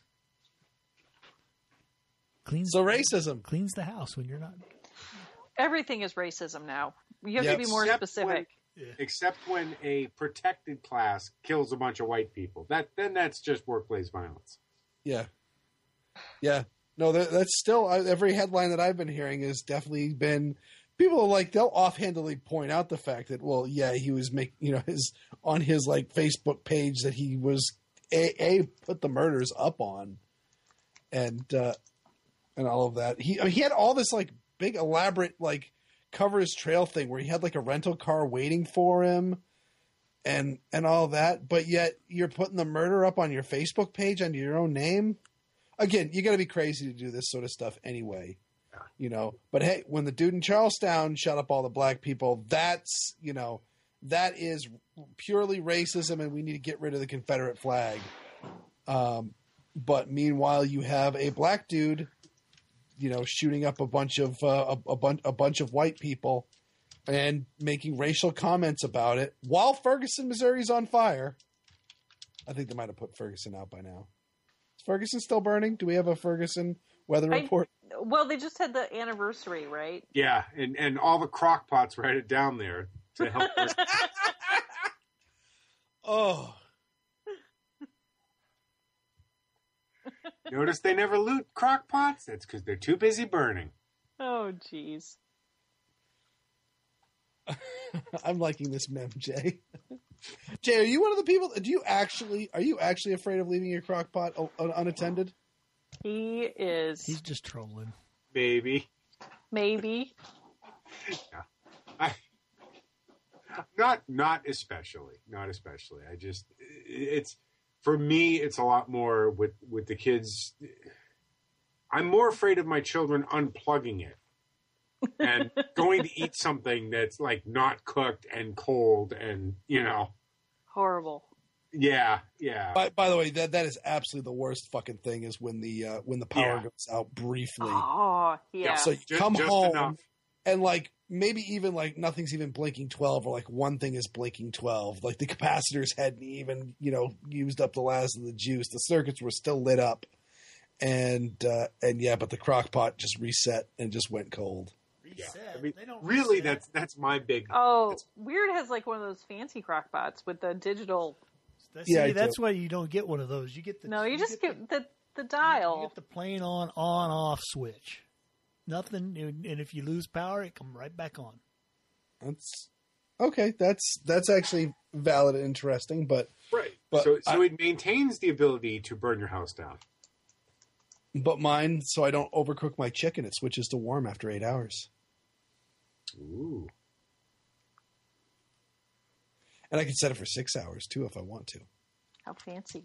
Cleans So racism. cleans the house when you're not. Everything is racism now. You have Yep. to be more Except specific. Yeah. Except when a protected class kills a bunch of white people. That then that's just workplace violence. Yeah. Yeah. No, that, that's still I, every headline that I've been hearing has definitely been people are like they'll offhandedly point out the fact that well, yeah, he was make you know his on his like Facebook page that he was a, a put the murders up on, and uh, and all of that. He I mean, he had all this like big elaborate like cover his trail thing where he had like a rental car waiting for him, and and all that. But yet you're putting the murder up on your Facebook page under your own name. Again, you got to be crazy to do this sort of stuff anyway, you know. But hey, when the dude in Charlestown shot up all the black people, that's you know that is purely racism, and we need to get rid of the Confederate flag. Um, but meanwhile, you have a black dude, you know, shooting up a bunch of uh, a, a bunch a bunch of white people and making racial comments about it while Ferguson, Missouri's on fire. I think they might have put Ferguson out by now. Is Ferguson still burning? Do we have a Ferguson weather I- report? Well, they just had the anniversary, right? Yeah, and, and all the crock pots write it down there to help us. Oh, Notice they never loot crock pots? That's because they're too busy burning. Oh, jeez. I'm liking this meme, Jay. Jay, are you one of the people? Do you actually are you actually afraid of leaving your crock pot un- unattended? He is. He's just trolling. Baby. Maybe. Yeah. I, not not especially. Not especially. I just it's for me it's a lot more with with the kids. I'm more afraid of my children unplugging it and going to eat something that's like not cooked and cold and you know Horrible. yeah yeah By, by the way, that that is absolutely the worst fucking thing is when the uh, when the power Yeah. goes out briefly. Oh, yeah. So you Ju- come just home enough. and like maybe even like nothing's even blinking twelve or like one thing is blinking twelve. Like the capacitors hadn't even, you know, used up the last of the juice. The circuits were still lit up. And uh, and yeah, but the crock pot just reset and just went cold. yeah. I mean, really that's that's my big Oh, that's- Weird has like one of those fancy crock pots with the digital. That's, Yeah, see, I that's do. why you don't get one of those. You get the No, you just the- get the the You dial. get the plain on, on, off switch. Nothing, and and if you lose power, it come right back on. That's okay. That's that's actually valid and interesting, but right But so so I- it maintains the ability to burn your house down. but mine, so I don't overcook my chicken, it switches to warm after eight hours. Ooh. And I can set it for six hours too if I want to. How fancy.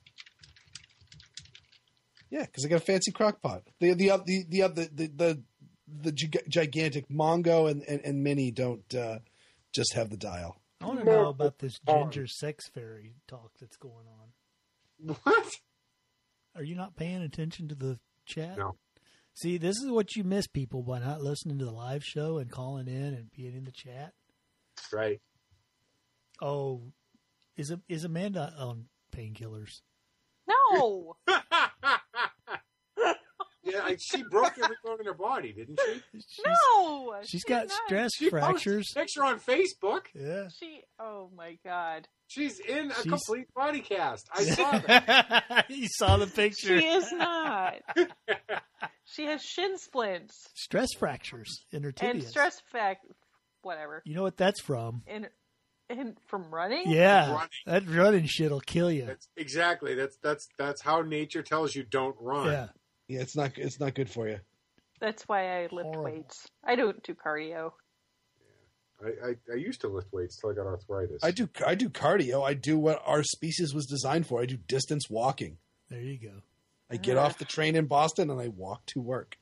Yeah, because I got a fancy crock pot. The the the the the the, the, the gig- gigantic Mongo and, and, and Mini don't uh, just have the dial. I want to know about this ginger sex fairy talk that's going on. What? Are you not paying attention to the chat? No. See, this is what you miss, people, by not listening to the live show and calling in and being in the chat. Right. Oh, is is Amanda on painkillers? No. Yeah, yeah, I, she broke every bone in her body, didn't she? She's, No, she's she got did not. stress She fractures. posted a picture on Facebook. Yeah. She. Oh my god. She's in a She's- complete body cast. I saw that. You saw the picture. She is not. She has shin splints Stress fractures in her tibias. and stress fact. Whatever. You know what that's from? And and from running. Yeah, Running. that running shit'll kill you. That's exactly. That's that's that's how nature tells you don't run. Yeah. Yeah, it's not it's not good for you. That's why I lift Horrible. weights. I don't do cardio. I, I, I used to lift weights till I got arthritis. I do I do cardio. I do what our species was designed for. I do distance walking. There you go. I get off the train in Boston and I walk to work.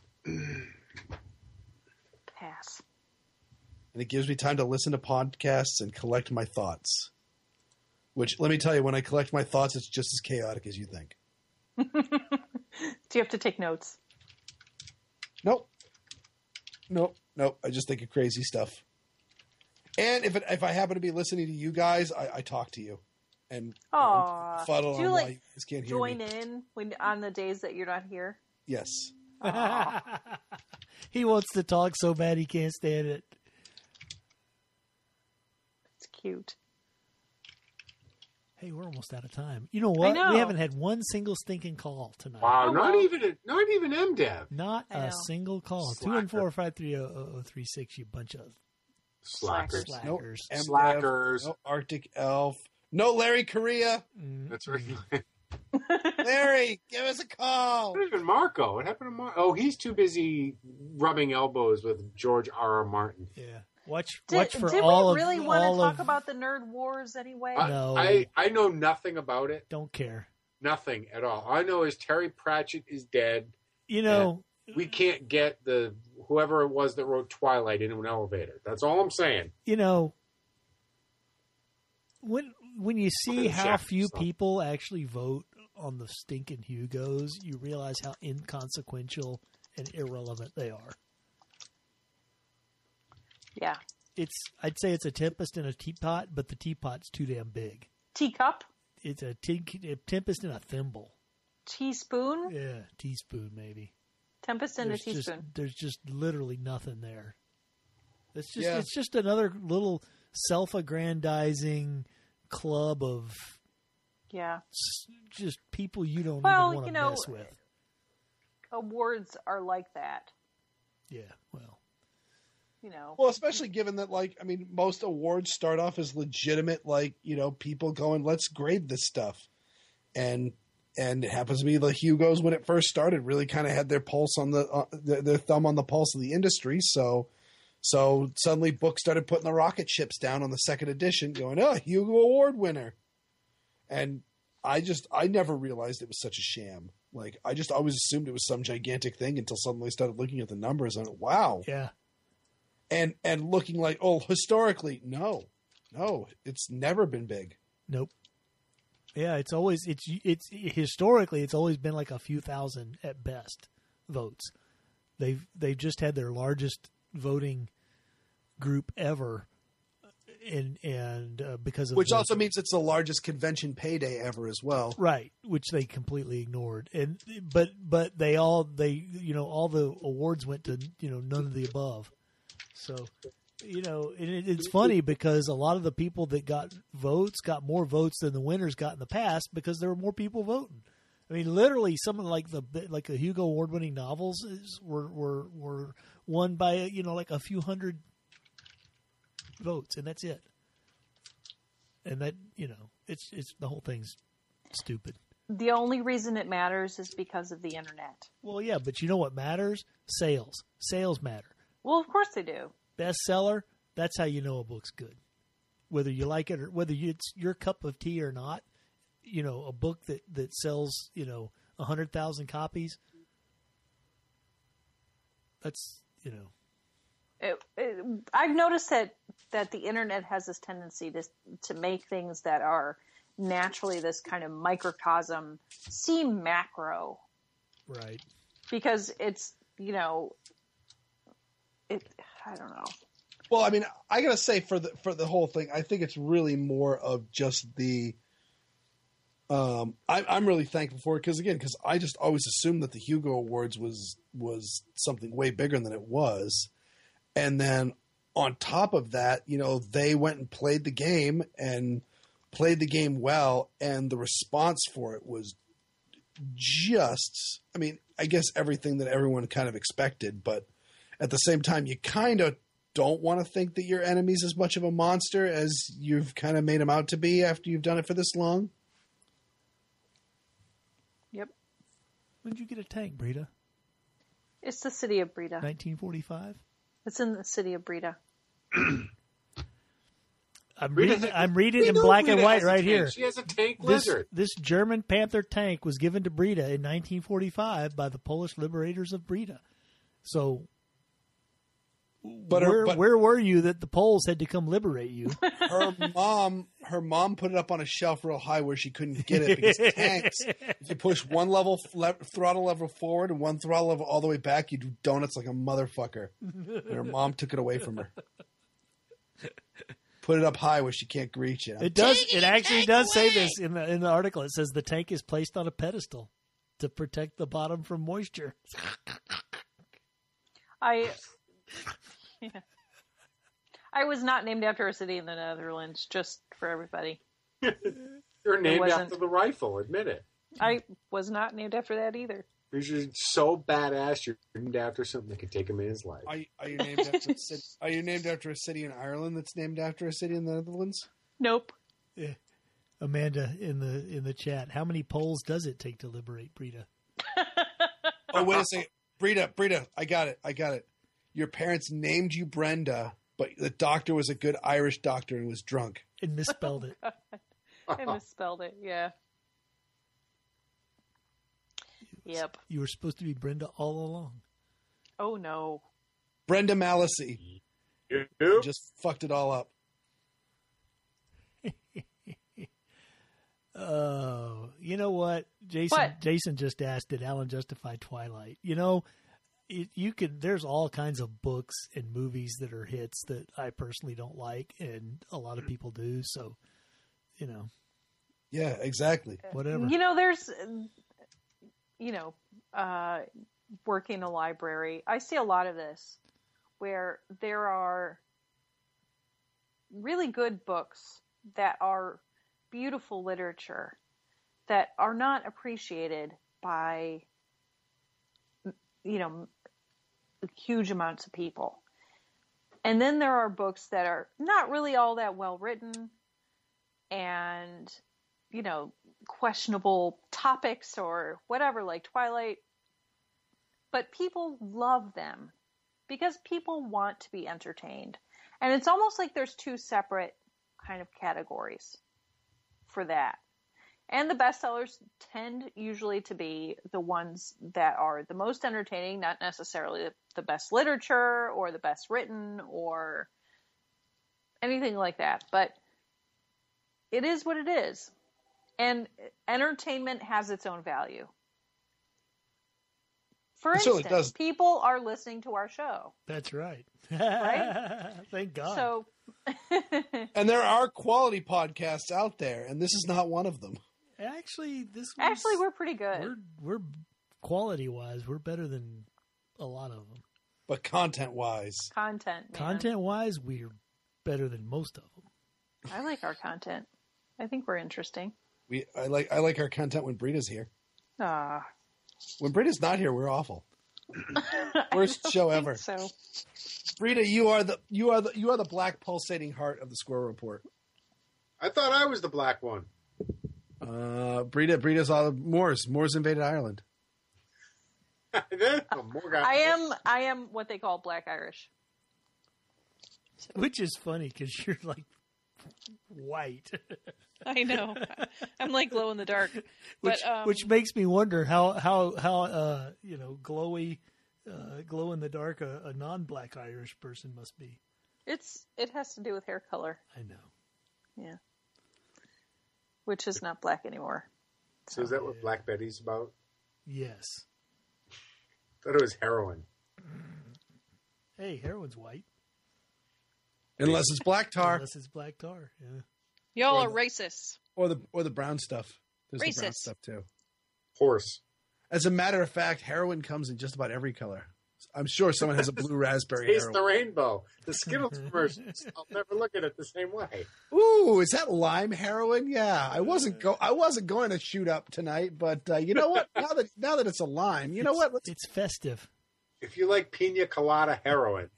Pass. And it gives me time to listen to podcasts and collect my thoughts. Which, let me tell you, when I collect my thoughts, it's just as chaotic as you think. Do you have to take notes? Nope. Nope. Nope. I just think of crazy stuff. And if it, if I happen to be listening to you guys, I, I talk to you. And Aw. and fuddle Do you, on like, why you guys can't hear Join me. in when on the days that you're not here. Yes. He wants to talk so bad he can't stand it. It's cute. Hey, we're almost out of time. You know what? know. We haven't had one single stinking call tonight. Wow, Oh, not well. even a, not even M D E V. Not I a know. single call. Slacker. Two and four five three zero zero zero three six. You bunch of Slackers. Slackers. Nope. slackers. M D F, Slackers. No Arctic Elf. No Larry Correa. Mm. That's right. Larry, give us a call. Not even Marco. What happened to Marco? Oh, he's too busy rubbing elbows with George R. R. Martin. Yeah. Watch. Did, watch for did all we really of want all to talk of, about the nerd wars anyway? I, No. I, I know nothing about it. Don't care. Nothing at all. All I know is Terry Pratchett is dead. You know. We can't get the whoever it was that wrote Twilight into an elevator. That's all I'm saying. You know. When when you see Look at the how Shaft few stuff. people actually vote on the stinking Hugos, you realize how inconsequential and irrelevant they are. Yeah. It's I'd say it's a tempest in a teapot, but the teapot's too damn big. Teacup? It's a, te- a tempest in a thimble. Teaspoon? Yeah, teaspoon maybe. Tempest in a There's just, teaspoon. there's just literally nothing there. It's just Yeah. it's just another little self-aggrandizing club of Yeah. s- just people you don't Well, even want you to know, mess with. Awards are like that. Yeah, well, You know. Well, especially given that, like, I mean, most awards start off as legitimate, like, you know, people going, let's grade this stuff. And and it happens to be the Hugos when it first started really kind of had their pulse on the, uh, their, their thumb on the pulse of the industry. So so suddenly books started putting the rocket ships down on the second edition going, oh, Hugo Award winner. And I just, I never realized it was such a sham. Like, I just always assumed it was some gigantic thing until suddenly I started looking at the numbers and wow. yeah. And and looking like, oh, historically, no, no, it's never been big. Nope. Yeah, it's always it's it's historically it's always been like a few thousand at best votes. They've they've just had their largest voting group ever, and and uh, because of Which the- also means it's the largest convention payday ever as well. right, which they completely ignored. And but but they all they you know all the awards went to you know none of the above. So. You know, and it, it's funny because a lot of the people that got votes got more votes than the winners got in the past because there were more people voting. I mean, literally, some of like the like the Hugo Award-winning novels is, were were were won by you know like a few hundred votes, and that's it. And that you know, it's it's the whole thing's stupid. The only reason it matters is because of the internet. Well, yeah, but you know what matters? Sales. Sales matter. Well, of course they do. Bestseller, that's how you know a book's good. Whether you like it or whether it's your cup of tea or not, you know, a book that, that sells, you know, one hundred thousand copies, that's, you know. It, it, I've noticed that, that the internet has this tendency to to make things that are naturally this kind of microcosm seem macro Right. because it's, you know, it, I don't know. Well, I mean, I gotta say for the for the whole thing, I think it's really more of just the Um, I, I'm really thankful for it because again, because I just always assumed that the Hugo Awards was was something way bigger than it was, and then on top of that, you know, they went and played the game and played the game well, and the response for it was just, I mean, I guess everything that everyone kind of expected, but at the same time, you kind of don't want to think that your enemy's as much of a monster as you've kind of made him out to be after you've done it for this long. Yep. When did you get a tank, Brita? It's the city of Brita. nineteen forty-five? It's in the city of Brita. I'm Brita reading, has- I'm reading we in know black Brita and white has a right tank. here. She has a tank This, lizard. this German Panther tank was given to Brita in nineteen forty-five by the Polish liberators of Brita. So, But her- where, but- where were you that the Poles had to come liberate you? Her mom, her mom put it up on a shelf real high where she couldn't get it because tanks, if you push one level le- throttle level forward and one throttle level all the way back, you do donuts like a motherfucker. And her mom took it away from her. Put it up high where she can't reach it. It does. It actually does say this in the in the article. It says the tank is placed on a pedestal to protect the bottom from moisture. I yeah. I was not named after a city in the Netherlands, just for everybody. You're named wasn't. after the rifle. Admit it. I was not named after that either. You're so badass. You're named after something that can take a man's life. Are, are you named after a city? Are you named after a city in Ireland that's named after a city in the Netherlands? Nope. Yeah. Amanda in the in the chat. How many Poles does it take to liberate Brita? Oh, wait a second. Brita, Brita, I got it. I got it. Your parents named you Brenda, but the doctor was a good Irish doctor and was drunk. And misspelled it. I misspelled it. Yeah. Yep. You were supposed to be Brenda all along. Oh no. Brenda Mallacy Nope. just fucked it all up. Oh, you know what, Jason? What? Jason just asked, did Alan justify Twilight? You know, it, you could. There's all kinds of books and movies that are hits that I personally don't like, and a lot of people do. So, you know, Yeah, exactly. whatever. You know, there's, you know, uh, working in a library, I see a lot of this where there are really good books that are beautiful literature that are not appreciated by, you know, huge amounts of people. And then there are books that are not really all that well written and, you know, questionable topics or whatever, like Twilight. But people love them because people want to be entertained. And it's almost like there's two separate kind of categories for that. And the bestsellers tend usually to be the ones that are the most entertaining, not necessarily the best literature or the best written or anything like that. But it is what it is. And entertainment has its own value. For It certainly instance, does. people are listening to our show. That's right. Right? Thank God. So, And there are quality podcasts out there, and this is not one of them. actually, this was, actually, we're pretty good. we're we're quality wise, we're better than a lot of them. But content-wise, Content, man. Content wise, we're better than most of them. I like our content. I think we're interesting. we I like I like our content when Brita's here. Ah, When Brita's not here, we're awful. Worst show ever. so Brita, you are the you are the you are the black pulsating heart of the Squirrel Report. I thought I was the black one. Uh, Brita, Brita's all Moors. Moors invaded Ireland. Oh, more guys. I am. I am what they call Black Irish. Which is funny because you're like white, I know. I'm like glow in the dark. which But, um, which makes me wonder how how how uh you know glowy, uh, glow in the dark a, a non black Irish person must be. It's it has to do with hair color. I know. Yeah. Which is not black anymore. So is that what Black Betty's about? Yes. I thought it was heroin. Hey, heroin's white Unless it's black tar unless it's black tar. Yeah. Y'all Or are the- racist. or the or the brown stuff. There's the brown Racist. stuff too. Horse. As a matter of fact, heroin comes in just about every color. I'm sure someone has a blue raspberry Taste the heroin. rainbow. The Skittles commercials. I'll never look at it the same way. Ooh, is that lime heroin? Yeah, I wasn't go. I wasn't going to shoot up tonight, but uh, you know what? Now that now that it's a lime, you know what? Let's, It's festive. If you like pina colada heroin,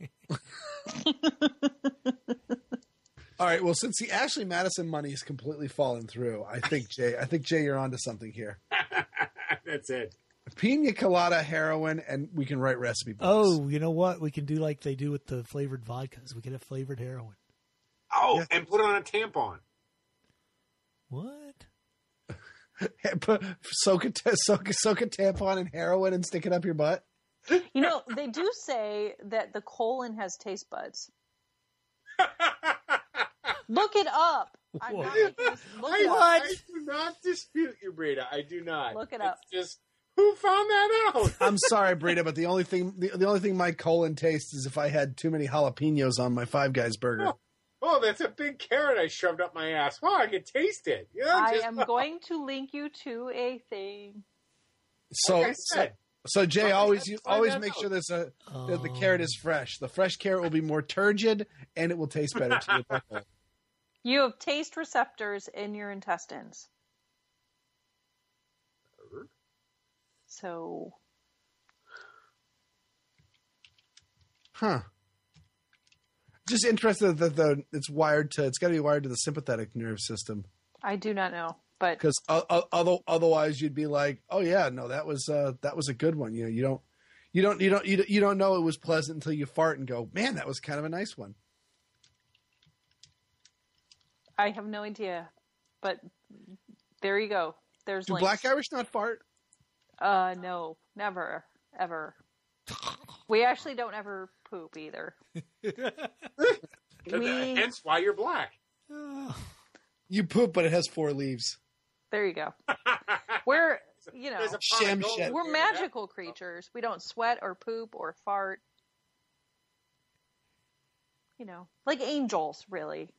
all right. Well, since the Ashley Madison money is completely fallen through, I think Jay. I think Jay, you're onto something here. that's it. Pina colada heroin, and we can write recipe books. Oh, you know what? We can do like they do with the flavored vodkas. We can have flavored heroin. Oh, Yeah. and put on a tampon. What? Put, soak a ta- soak, a- soak a tampon in heroin and stick it up your butt. You know, they do say that the colon has taste buds. Look it up. I'm not What? making this. Look I, it up. I do not dispute you, Brita. I do not. Look it up. It's just who found that out? I'm sorry, Brita, but the only thing the, the only thing my colon tastes is if I had too many jalapenos on my Five Guys burger. Oh, oh, that's a big carrot I shoved up my ass. Oh, I can taste it. You know, I just, am going to link you to a thing. So, like I so, said, so Jay, Somebody always has to you find always that make out. sure there's a that the Um, carrot is fresh. The fresh carrot will be more turgid and it will taste better to your butthole. You have taste receptors in your intestines. So, Huh. Just interested that the it's wired to it's got to be wired to the sympathetic nerve system I do not know. But because uh, uh, other, otherwise you'd be like, oh yeah, no, that was uh, that was a good one. You know, you don't you don't you don't you don't, you don't know it was pleasant until you fart and go, man, that was kind of a nice one. I have no idea. But there you go. There's Do links. Black Irish not fart? Uh, no, never, ever. We actually don't ever poop either. we, hence why you're black. You poop, but it has four leaves. there you go. We're, you know, There's a Shem pot of gold shed. we're here. magical creatures. We don't sweat or poop or fart. You know, like angels, really.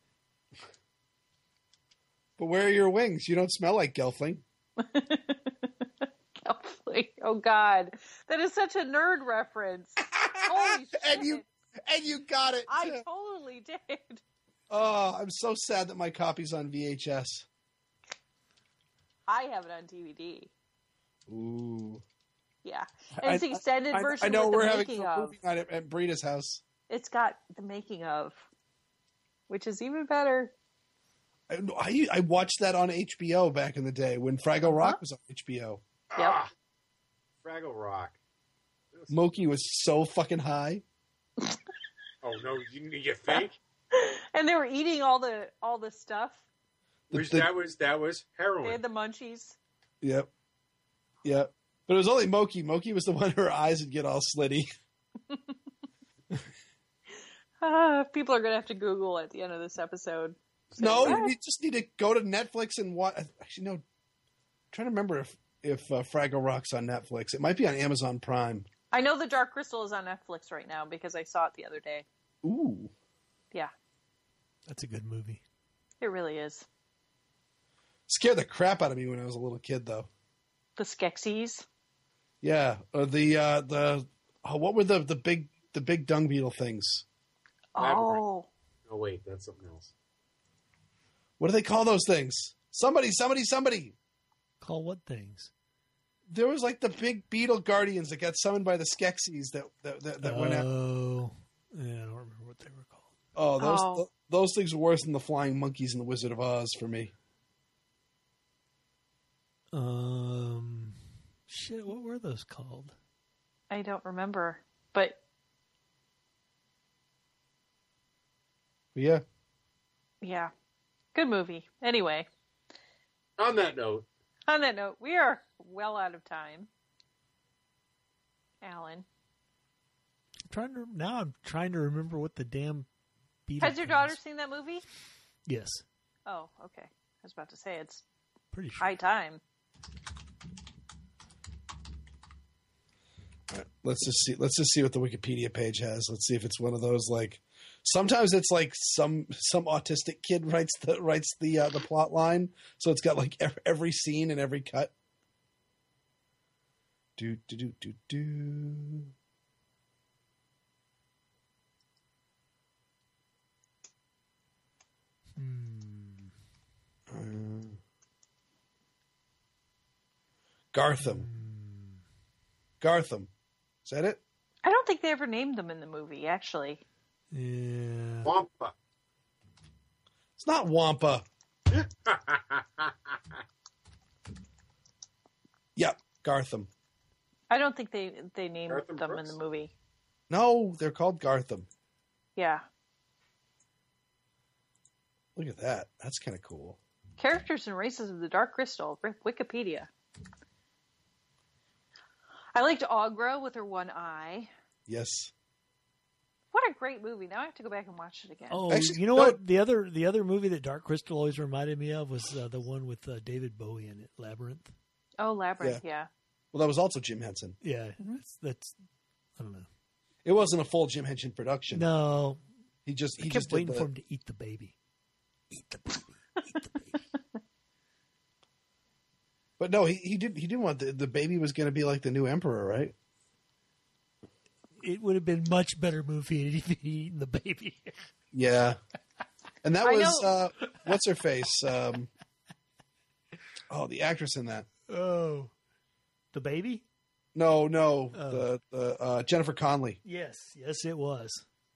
But where are your wings? You don't smell like Gelfling. Hopefully. Oh God, that is such a nerd reference. Holy shit! and you and you got it. I too. totally did. Oh, I'm so sad that my copy's on V H S. I have it on D V D. Ooh. Yeah, and it's the extended I, version I know with we're the having making some of. movie night at, at Brita's house. It's got the making of, which is even better. I, I, I watched that on H B O back in the day when Fraggle Rock was on H B O. Yep. Ah, Fraggle Rock. Moki was so fucking high. Oh no, you, you think? And they were eating all the all the stuff. The- Which the- that was that was They heroin. had the munchies. Yep. Yep. But it was only Moki. Moki was the one her eyes would get all slitty. Ah, people are gonna have to Google at the end of this episode. Say, No, "What?" you just need to go to Netflix and watch. Actually, no. I'm trying to remember if if uh, Fraggle Rock's on Netflix. It might be on Amazon Prime. I know the Dark Crystal is on Netflix right now because I saw it the other day. Ooh. Yeah, That's a good movie. it really is. Scared the crap out of me when I was a little kid, though. The Skeksis. Yeah, uh, the uh, the oh, what were the the big the big dung beetle things? Oh, Oh wait, that's something else. What do they call those things? Somebody, somebody, somebody. Call what things? There was like the big beetle guardians that got summoned by the Skeksis that that, that, that went out. Oh, yeah, I don't remember what they were called. Oh, those Oh. th- those things were worse than the flying monkeys in the Wizard of Oz for me. Um, shit, what were those called? I don't remember, but But yeah, yeah, good movie. Anyway, On that note, on that note, we are well out of time. Alan, I'm trying to now. I'm trying to remember what the damn beetle. has your thing daughter is. seen that movie? Yes, Oh, okay. I was about to say it's pretty sure. high time. All right, let's just see. Let's just see what the Wikipedia page has. Let's see if it's one of those like Sometimes it's like some some autistic kid writes the writes the uh, the plot line, so it's got like every, every scene and every cut. Do do do do do. Hmm. Uh, Gartham. Gartham. Is that it? I don't think they ever named them in the movie, actually. Yeah. Wampa. It's not Wampa. Yep, Gartham. I don't think they they named Gartham them Brooks? in the movie. No, they're called Gartham. Yeah. Look at that. That's kind of cool. Characters and races of the Dark Crystal. Wikipedia. I liked Aughra with her one eye. Yes. What a great movie! Now I have to go back and watch it again. Oh, Actually, you know no. what? The other the other movie that Dark Crystal always reminded me of was uh, the one with uh, David Bowie in it, Labyrinth. Oh, Labyrinth. Yeah. Well, that was also Jim Henson. Yeah, Mm-hmm. that's, that's I don't know. It wasn't a full Jim Henson production. No, He just I he kept just did waiting the, for him to eat the baby. Eat the baby. Eat the baby. But no, he, he did he didn't want the the baby was going to be like the new emperor, right? It would have been much better movie if he'd eaten the baby. Yeah. And that I was know. uh, what's her face? Um, oh, the actress in that. Oh, the baby? No, no, Oh. the the uh, Jennifer Connelly. Yes, yes, it was.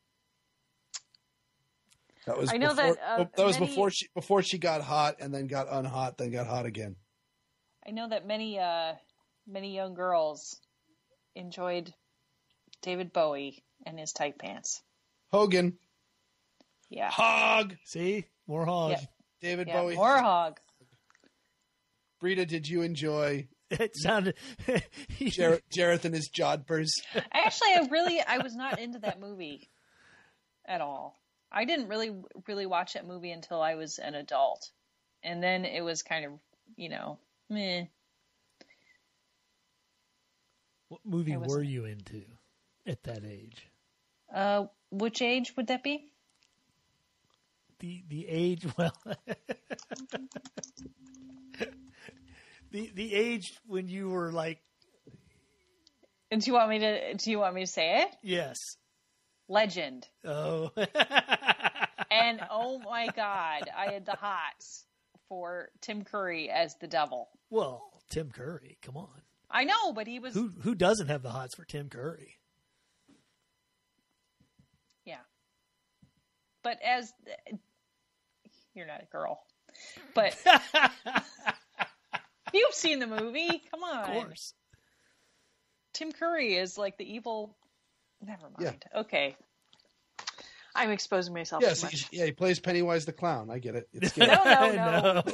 That was I know before, that, uh, that was many- before she before she got hot and then got unhot, then got hot again. I know that many uh, many young girls enjoyed David Bowie and his tight pants. Hogan, Yeah. Hog, See, more hogs. Yeah. David Yeah. Bowie. More hog. Brita, did you enjoy It sounded. Jar- Jareth and his jodhpurs? Actually, I really I was not into that movie at all. I didn't really really watch that movie until I was an adult, and then it was kind of you know meh. What movie I was- were you into at that age? Uh, which age would that be? The the age, well, the the age when you were like, And do you want me to do you want me to say it? yes, Legend. oh, And oh my God, I had the hots for Tim Curry as the devil. well, Tim Curry, come on, I know, but he was who who doesn't have the hots for Tim Curry? yeah. But as you're not a girl, but you've seen the movie. Come on, Of course, Tim Curry is like the evil. Never Yeah. mind. Okay, I'm exposing myself Yes, too he, much. yeah, he plays Pennywise the clown. I get it. It's good. No, no, no.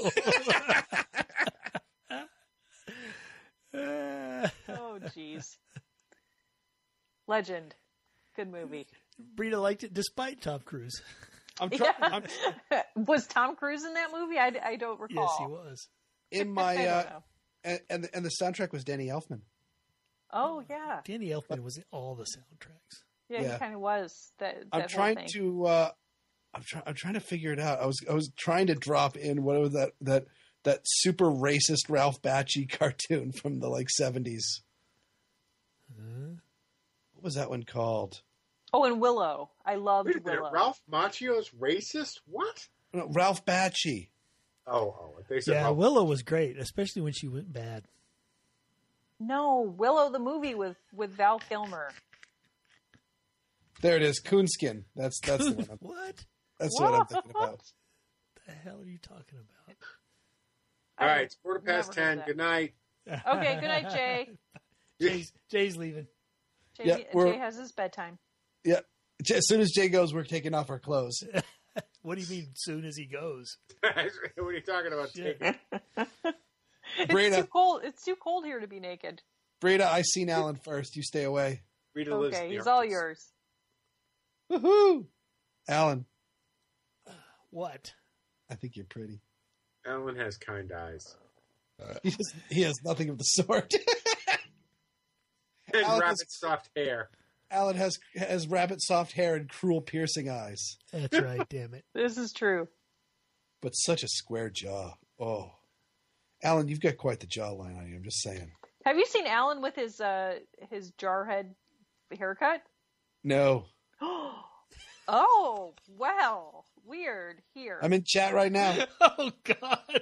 no. Oh, jeez. Legend. Good movie. Brita liked it despite Tom Cruise. I'm trying. Yeah. I'm, Was Tom Cruise in that movie? I, I don't recall. Yes, he was. in I my don't uh, know. and and the, and the soundtrack was Danny Elfman. Oh, yeah. Danny Elfman was in all the soundtracks. Yeah, Yeah. he kind of was. That, that I'm whole trying thing. to. Uh, I'm trying. I'm trying to figure it out. I was. I was trying to drop in what was that that that super racist Ralph Bakshi cartoon from the like seventies. Huh? What was that one called? Oh, and Willow. I loved Wait a minute, Willow. Ralph Macchio's racist? What? No, Ralph Bakshi. Oh, oh, they said Yeah, Ralph. Willow was great, especially when she went bad. No, Willow the movie with, with Val Kilmer. There it is. Coonskin. That's that's the one. I'm, What that's what I'm thinking about. the hell are you talking about? All I right, it's quarter past never heard ten. that. Good night. Okay, good night, Jay. Jay's, Jay's leaving. Jay, Yeah, we're- Jay has his bedtime. Yeah. As soon as Jay goes, we're taking off our clothes. What do you mean? Soon as he goes, What are you talking about? Shit. Taking- It's Brita, too cold. It's too cold here to be naked. Brita, I seen Alan first. You stay away. Rita lives in Okay, the he's all Arctic. yours. Woohoo! Alan, what? I think you're pretty. Alan has kind eyes. He has, he has nothing of the sort. And Alan rabbit is- soft hair. Alan has has rabbit soft hair and cruel piercing eyes, That's right. Damn it. This is true. but such a square jaw. Oh, Alan, you've got quite the jawline on you. I'm just saying. Have you seen Alan with his uh his jarhead haircut? No, Oh, well, weird here. I'm in chat right now. Oh God.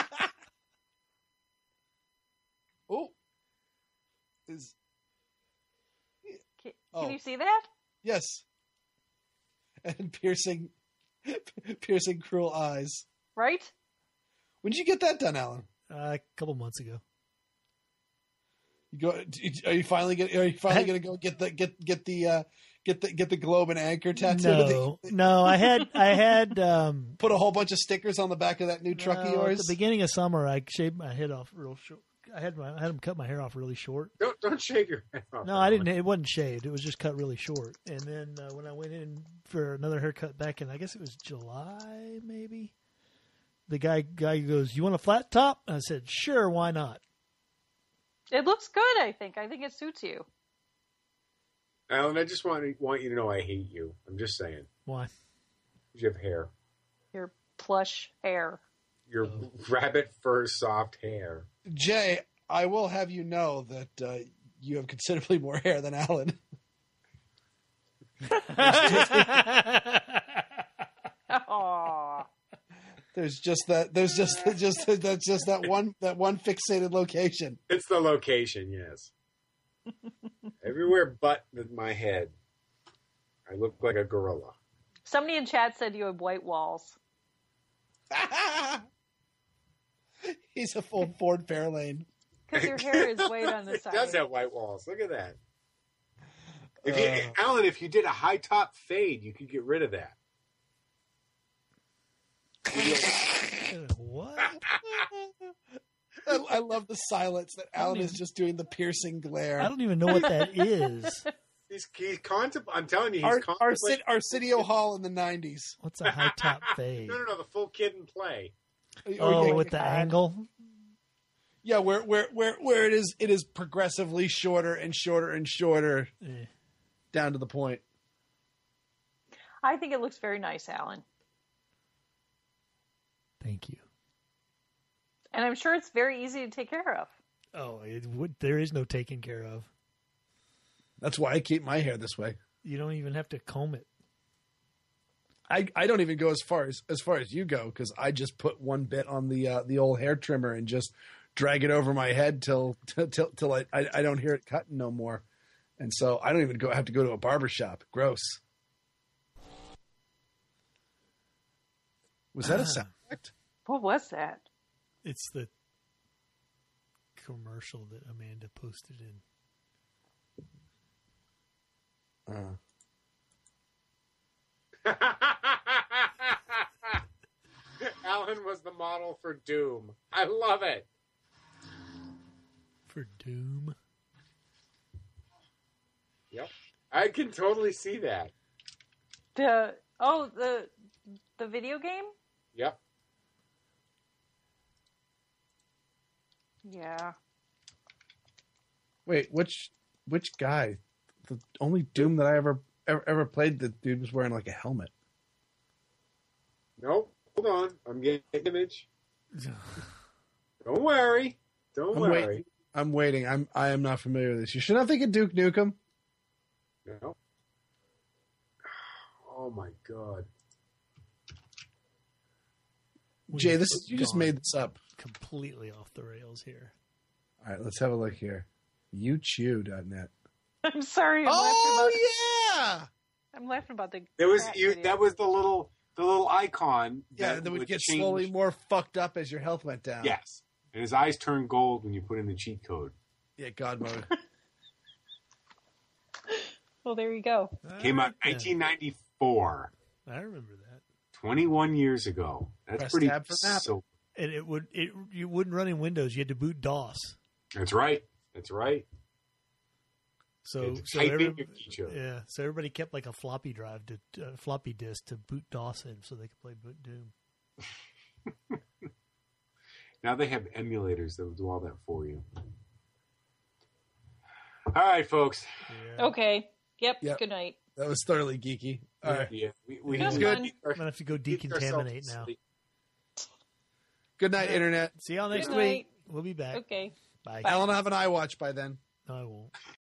Oh, is can, oh. can you see that? yes, and piercing, piercing cruel eyes. Right? When did you get that done, Alan? Uh, a couple months ago. You go. Are you finally get? Are you finally going to go get the get get the uh, get the get the globe and anchor tattoo? No, no. I had I had um, Put a whole bunch of stickers on the back of that new truck of no, yours. At the beginning of summer, I shaved my head off real short. I had my I had him cut my hair off really short. Don't don't shave your head off. No, I didn't. It wasn't shaved. It was just cut really short. And then uh, when I went in for another haircut back in, I guess it was July, maybe. The guy guy goes, "You want a flat top?" I said, "Sure, why not?" It looks good, I think. I think it suits you. Alan, I just want to, want you to know I hate you. I'm just saying. Why? You have hair. Your plush hair. Your rabbit fur soft hair. Jay, I will have you know that uh, you have considerably more hair than Alan. Aww. There's just that. There's just just that's just that one that one fixated location. It's the location, yes. Everywhere but my head. I look like a gorilla. Somebody in chat said you have white walls. He's a full Ford Fairlane. Because your hair is white on the It side. does have white walls. Look at that. If you, Uh. Alan, if you did a high top fade, you could get rid of that. What? I, I love the silence that Alan is just doing the piercing glare. I don't even know what that is. He's, he's contempl- I'm telling you, he's Ar- contemplating. Arsen- Arsenio Hall in the nineties. What's a high top fade? No, no, no, the full kid in play. Oh, yeah, with the angle. yeah, where where where where it is it is progressively shorter and shorter and shorter Eh. down to the point. I think it looks very nice, Alan. Thank you. And I'm sure it's very easy to take care of. Oh, it would, there is no taking care of. That's why I keep my hair this way. You don't even have to comb it. I, I don't even go as far as as far as you go because I just put one bit on the uh, the old hair trimmer and just drag it over my head till till till, till I, I I don't hear it cutting no more, and so I don't even go have to go to a barber shop. Gross. Was that a sound effect? What was that? It's the commercial that Amanda posted in. Uh, Alan was the model for Doom. I love it. For Doom. Yep. I can totally see that. The oh the the video game? Yep. Yeah. wait, which which guy? The only Doom that I ever ever, ever played, the dude was wearing like a helmet. Nope. Hold on. I'm getting an image. Don't worry. Don't I'm worry. waiting. I'm waiting. I'm I am not familiar with this. You should not think of Duke Nukem. No. Oh my god. Jay, this is, you just Gone made this up. completely off the rails here. All right, let's have a look here. you chew dot net. I'm sorry. I'm, Oh laughing yeah, about, I'm laughing about the. There was cat you. video. That was the little the little icon. yeah. That would get change. slowly more fucked up as your health went down. Yes, and his eyes turned gold when you put in the cheat code. yeah. God mode. Well, there you go. Came out I like that. nineteen ninety-four. I remember that. twenty-one years ago. That's Press pretty. tab for map. So And it would it you wouldn't run in Windows. You had to boot DOS. that's right. That's right. So, You had to so type in every- your feature. yeah, so everybody kept like a floppy drive to uh, floppy disk to boot DOS in, so they could play boot Doom. Now they have emulators that will do all that for you. All right, folks. Yeah. Okay. Yep. Yep. Good night. That was thoroughly geeky. All right. Yeah, we, we Just had- fun. I'm gonna have to go decontaminate now. Good night, Internet. See y'all next Good week. night. We'll be back. Okay. Bye. Alan will have an iWatch by then. No, I won't.